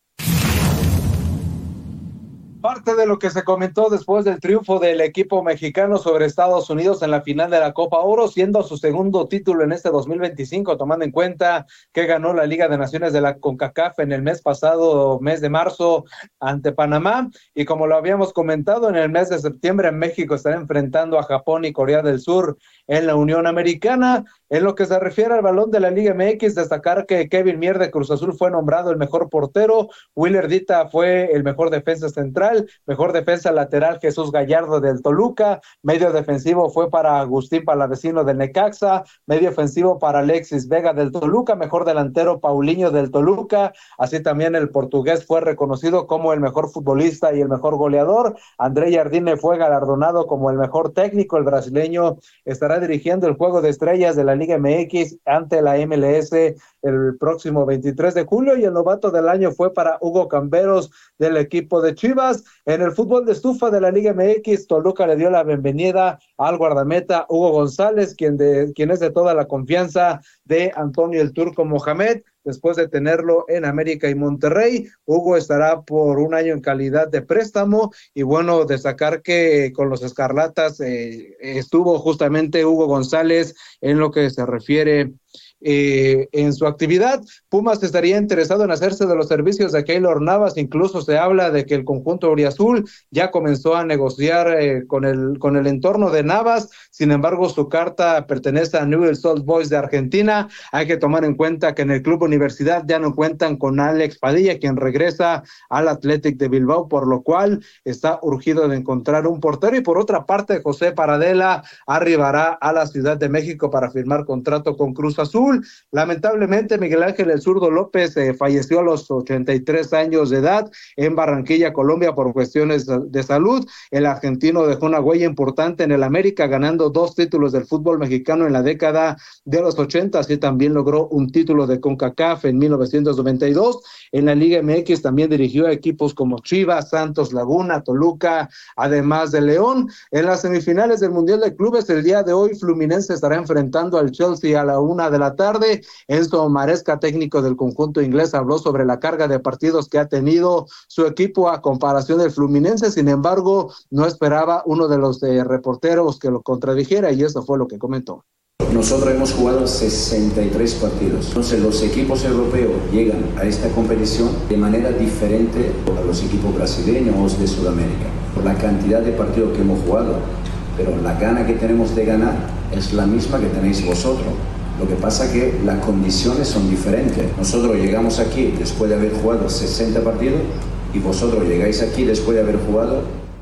Parte de lo que se comentó después del triunfo del equipo mexicano sobre Estados Unidos en la final de la Copa Oro, siendo su segundo título en este dos mil veinticinco, tomando en cuenta que ganó la Liga de Naciones de la CONCACAF en el mes pasado, mes de marzo, ante Panamá, y como lo habíamos comentado, en el mes de septiembre México estará enfrentando a Japón y Corea del Sur en la Unión Americana. En lo que se refiere al balón de la Liga M X, destacar que Kevin Mier de Cruz Azul fue nombrado el mejor portero, Willer Dita fue el mejor defensa central, mejor defensa lateral Jesús Gallardo del Toluca, medio defensivo fue para Agustín Palavecino del Necaxa, medio ofensivo para Alexis Vega del Toluca, mejor delantero Paulinho del Toluca, así también el portugués fue reconocido como el mejor futbolista y el mejor goleador, André Jardine fue galardonado como el mejor técnico, el brasileño estará dirigiendo el Juego de Estrellas de la Liga M X ante la M L S el próximo veintitrés de julio, y el novato del año fue para Hugo Camberos del equipo de Chivas. En el fútbol de estufa de la Liga M X, Toluca le dio la bienvenida al guardameta Hugo González, quien, de, quien es de toda la confianza de Antonio el Turco Mohamed, después de tenerlo en América y Monterrey. Hugo estará por un año en calidad de préstamo, y bueno, destacar que con los Escarlatas eh, estuvo justamente Hugo González en lo que se refiere Eh, en su actividad. Pumas estaría interesado en hacerse de los servicios de Keylor Navas, incluso se habla de que el conjunto auriazul ya comenzó a negociar eh, con el con el entorno de Navas. Sin embargo, su carta pertenece a Newell's Old Boys de Argentina. Hay que tomar en cuenta que en el Club Universidad ya no cuentan con Alex Padilla, quien regresa al Athletic de Bilbao, por lo cual está urgido de encontrar un portero. Y por otra parte, José Paradela arribará a la Ciudad de México para firmar contrato con Cruz Azul. Lamentablemente, Miguel Ángel El Zurdo López eh, falleció a los ochenta y tres años de edad en Barranquilla, Colombia, por cuestiones de salud. El argentino dejó una huella importante en el América, ganando dos títulos del fútbol mexicano en la década de los ochenta, y también logró un título de CONCACAF en mil novecientos noventa y dos. En la Liga M X también dirigió a equipos como Chivas, Santos Laguna, Toluca, además de León. En las semifinales del Mundial de Clubes, el día de hoy, Fluminense estará enfrentando al Chelsea a la una de la tarde. Enzo Maresca, técnico del conjunto inglés, habló sobre la carga de partidos que ha tenido su equipo a comparación del Fluminense. Sin embargo, no esperaba uno de los de reporteros que lo contradijera, y eso fue lo que comentó. Nosotros hemos jugado sesenta y tres partidos. Entonces los equipos europeos llegan a esta competición de manera diferente a los equipos brasileños de Sudamérica, por la cantidad de partidos que hemos jugado. Pero la gana que tenemos de ganar es la misma que tenéis vosotros. Lo que pasa es que las condiciones son diferentes. Nosotros llegamos aquí después de haber jugado sesenta partidos y vosotros llegáis aquí después de haber jugado.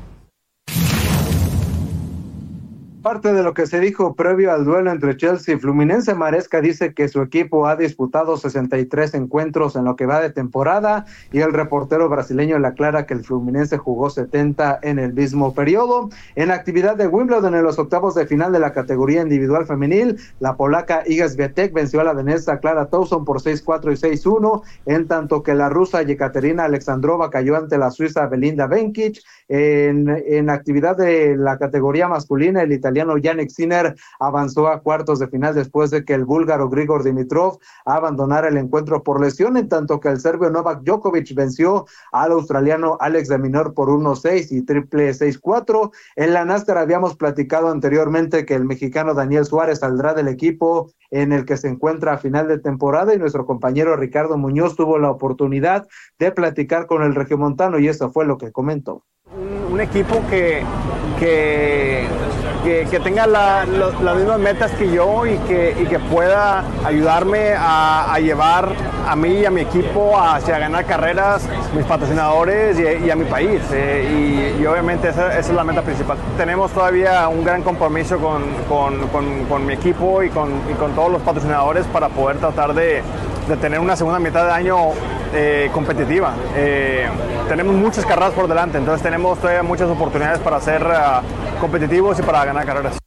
Parte de lo que se dijo previo al duelo entre Chelsea y Fluminense, Maresca dice que su equipo ha disputado sesenta y tres encuentros en lo que va de temporada, y el reportero brasileño le aclara que el Fluminense jugó setenta en el mismo periodo. En la actividad de Wimbledon, en los octavos de final de la categoría individual femenil, la polaca Iga Swiatek venció a la danesa Clara Tauson por seis cuatro y seis uno, en tanto que la rusa Yekaterina Alexandrova cayó ante la suiza Belinda Bencic. En, en actividad de la categoría masculina, el italiano Jannik Sinner avanzó a cuartos de final después de que el búlgaro Grigor Dimitrov abandonara el encuentro por lesión, en tanto que el serbio Novak Djokovic venció al australiano Alex de Minaur por uno seis y triple seis cuatro. En la NASCAR habíamos platicado anteriormente que el mexicano Daniel Suárez saldrá del equipo en el que se encuentra a final de temporada, y nuestro compañero Ricardo Muñoz tuvo la oportunidad de platicar con el regiomontano, y eso fue lo que comentó. Un, un equipo que, que que, que tenga la, lo, las mismas metas que yo y que, y que pueda ayudarme a, a llevar a mí y a mi equipo hacia ganar carreras, mis patrocinadores y, y a mi país. Eh, y, y obviamente esa, esa es la meta principal. Tenemos todavía un gran compromiso con, con, con, con mi equipo y con, y con todos los patrocinadores para poder tratar de, de tener una segunda mitad de año eh, competitiva. Eh, tenemos muchas carreras por delante, entonces tenemos todavía muchas oportunidades para ser uh, competitivos y para ganar carreras.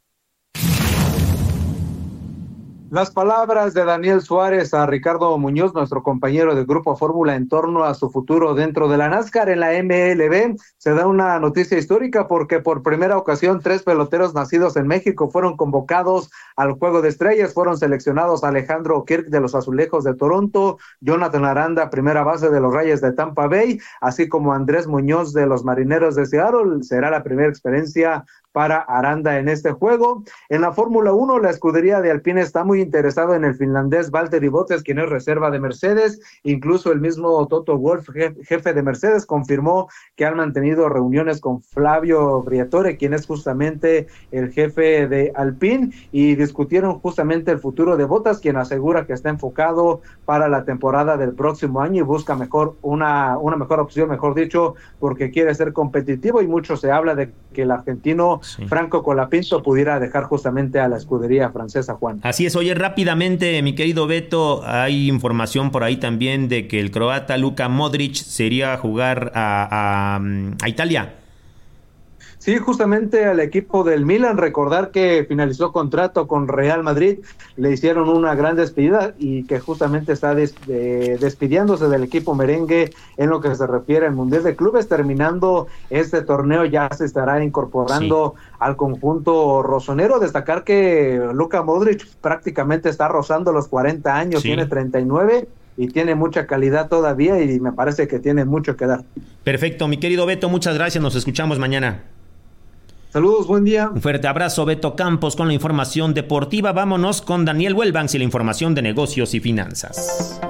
Las palabras de Daniel Suárez a Ricardo Muñoz, nuestro compañero del Grupo Fórmula, en torno a su futuro dentro de la NASCAR. En la M L B se da una noticia histórica porque por primera ocasión tres peloteros nacidos en México fueron convocados al Juego de Estrellas. Fueron seleccionados Alejandro Kirk de los Azulejos de Toronto, Jonathan Aranda, primera base de los Rayes de Tampa Bay, así como Andrés Muñoz de los Marineros de Seattle. Será la primera experiencia para Aranda en este juego. En la Fórmula uno, la escudería de Alpine está muy interesado en el finlandés Valtteri Bottas, quien es reserva de Mercedes. Incluso el mismo Toto Wolff, jefe de Mercedes, confirmó que han mantenido reuniones con Flavio Briatore, quien es justamente el jefe de Alpine, y discutieron justamente el futuro de Bottas, quien asegura que está enfocado para la temporada del próximo año y busca mejor una, una mejor opción, mejor dicho, porque quiere ser competitivo, y mucho se habla de que el argentino sí. Franco Colapinto pudiera dejar justamente a la escudería francesa, Juan. Así es. Oye, rápidamente, mi querido Beto, hay información por ahí también de que el croata Luka Modric se iría a jugar a, a, a Italia. Sí, justamente al equipo del Milan. Recordar que finalizó contrato con Real Madrid, le hicieron una gran despedida y que justamente está des, de, despidiéndose del equipo merengue en lo que se refiere al Mundial de Clubes. Terminando este torneo ya se estará incorporando sí. al conjunto rosonero. Destacar que Luka Modric prácticamente está rozando los cuarenta años, sí. tiene treinta y nueve y tiene mucha calidad todavía y me parece que tiene mucho que dar. Perfecto, mi querido Beto, muchas gracias, nos escuchamos mañana. Saludos, buen día. Un fuerte abrazo, Beto Campos, con la información deportiva. Vámonos con Daniel Wellbanks y la información de negocios y finanzas.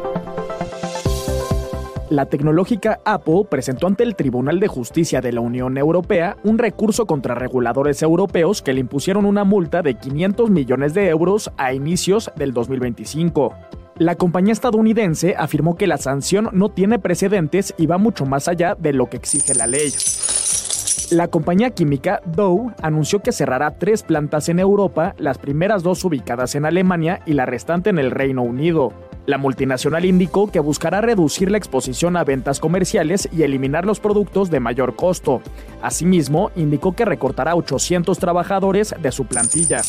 La tecnológica Apple presentó ante el Tribunal de Justicia de la Unión Europea un recurso contra reguladores europeos que le impusieron una multa de quinientos millones de euros a inicios del dos mil veinticinco. La compañía estadounidense afirmó que la sanción no tiene precedentes y va mucho más allá de lo que exige la ley. La compañía química Dow anunció que cerrará tres plantas en Europa, las primeras dos ubicadas en Alemania y la restante en el Reino Unido. La multinacional indicó que buscará reducir la exposición a ventas comerciales y eliminar los productos de mayor costo. Asimismo, indicó que recortará ochocientos trabajadores de su plantilla.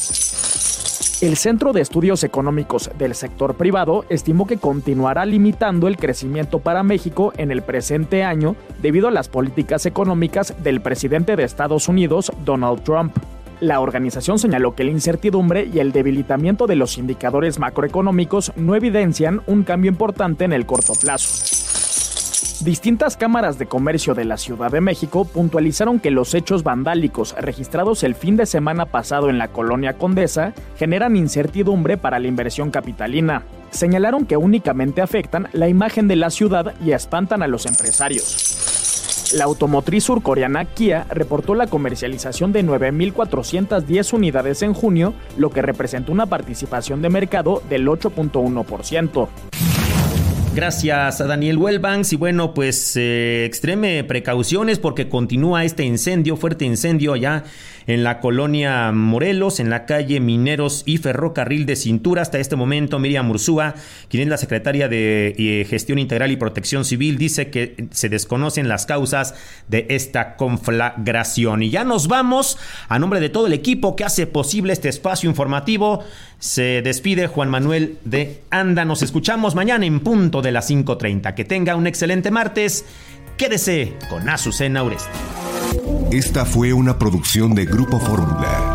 El Centro de Estudios Económicos del Sector Privado estimó que continuará limitando el crecimiento para México en el presente año debido a las políticas económicas del presidente de Estados Unidos, Donald Trump. La organización señaló que la incertidumbre y el debilitamiento de los indicadores macroeconómicos no evidencian un cambio importante en el corto plazo. Distintas cámaras de comercio de la Ciudad de México puntualizaron que los hechos vandálicos registrados el fin de semana pasado en la Colonia Condesa generan incertidumbre para la inversión capitalina. Señalaron que únicamente afectan la imagen de la ciudad y espantan a los empresarios. La automotriz surcoreana Kia reportó la comercialización de nueve mil cuatrocientas diez unidades en junio, lo que representó una participación de mercado del ocho punto uno por ciento. Gracias a Daniel Wellbanks. Y bueno, pues eh, extreme precauciones porque continúa este incendio, fuerte incendio allá en la colonia Morelos, en la calle Mineros y Ferrocarril de Cintura. Hasta este momento, Miriam Ursúa, quien es la secretaria de eh, Gestión Integral y Protección Civil, dice que se desconocen las causas de esta conflagración. Y ya nos vamos. A nombre de todo el equipo que hace posible este espacio informativo, se despide Juan Manuel de Anda. Nos escuchamos mañana en punto de las cinco treinta. Que tenga un excelente martes. Quédese con Azucena Oresti. Esta fue una producción de Grupo Fórmula.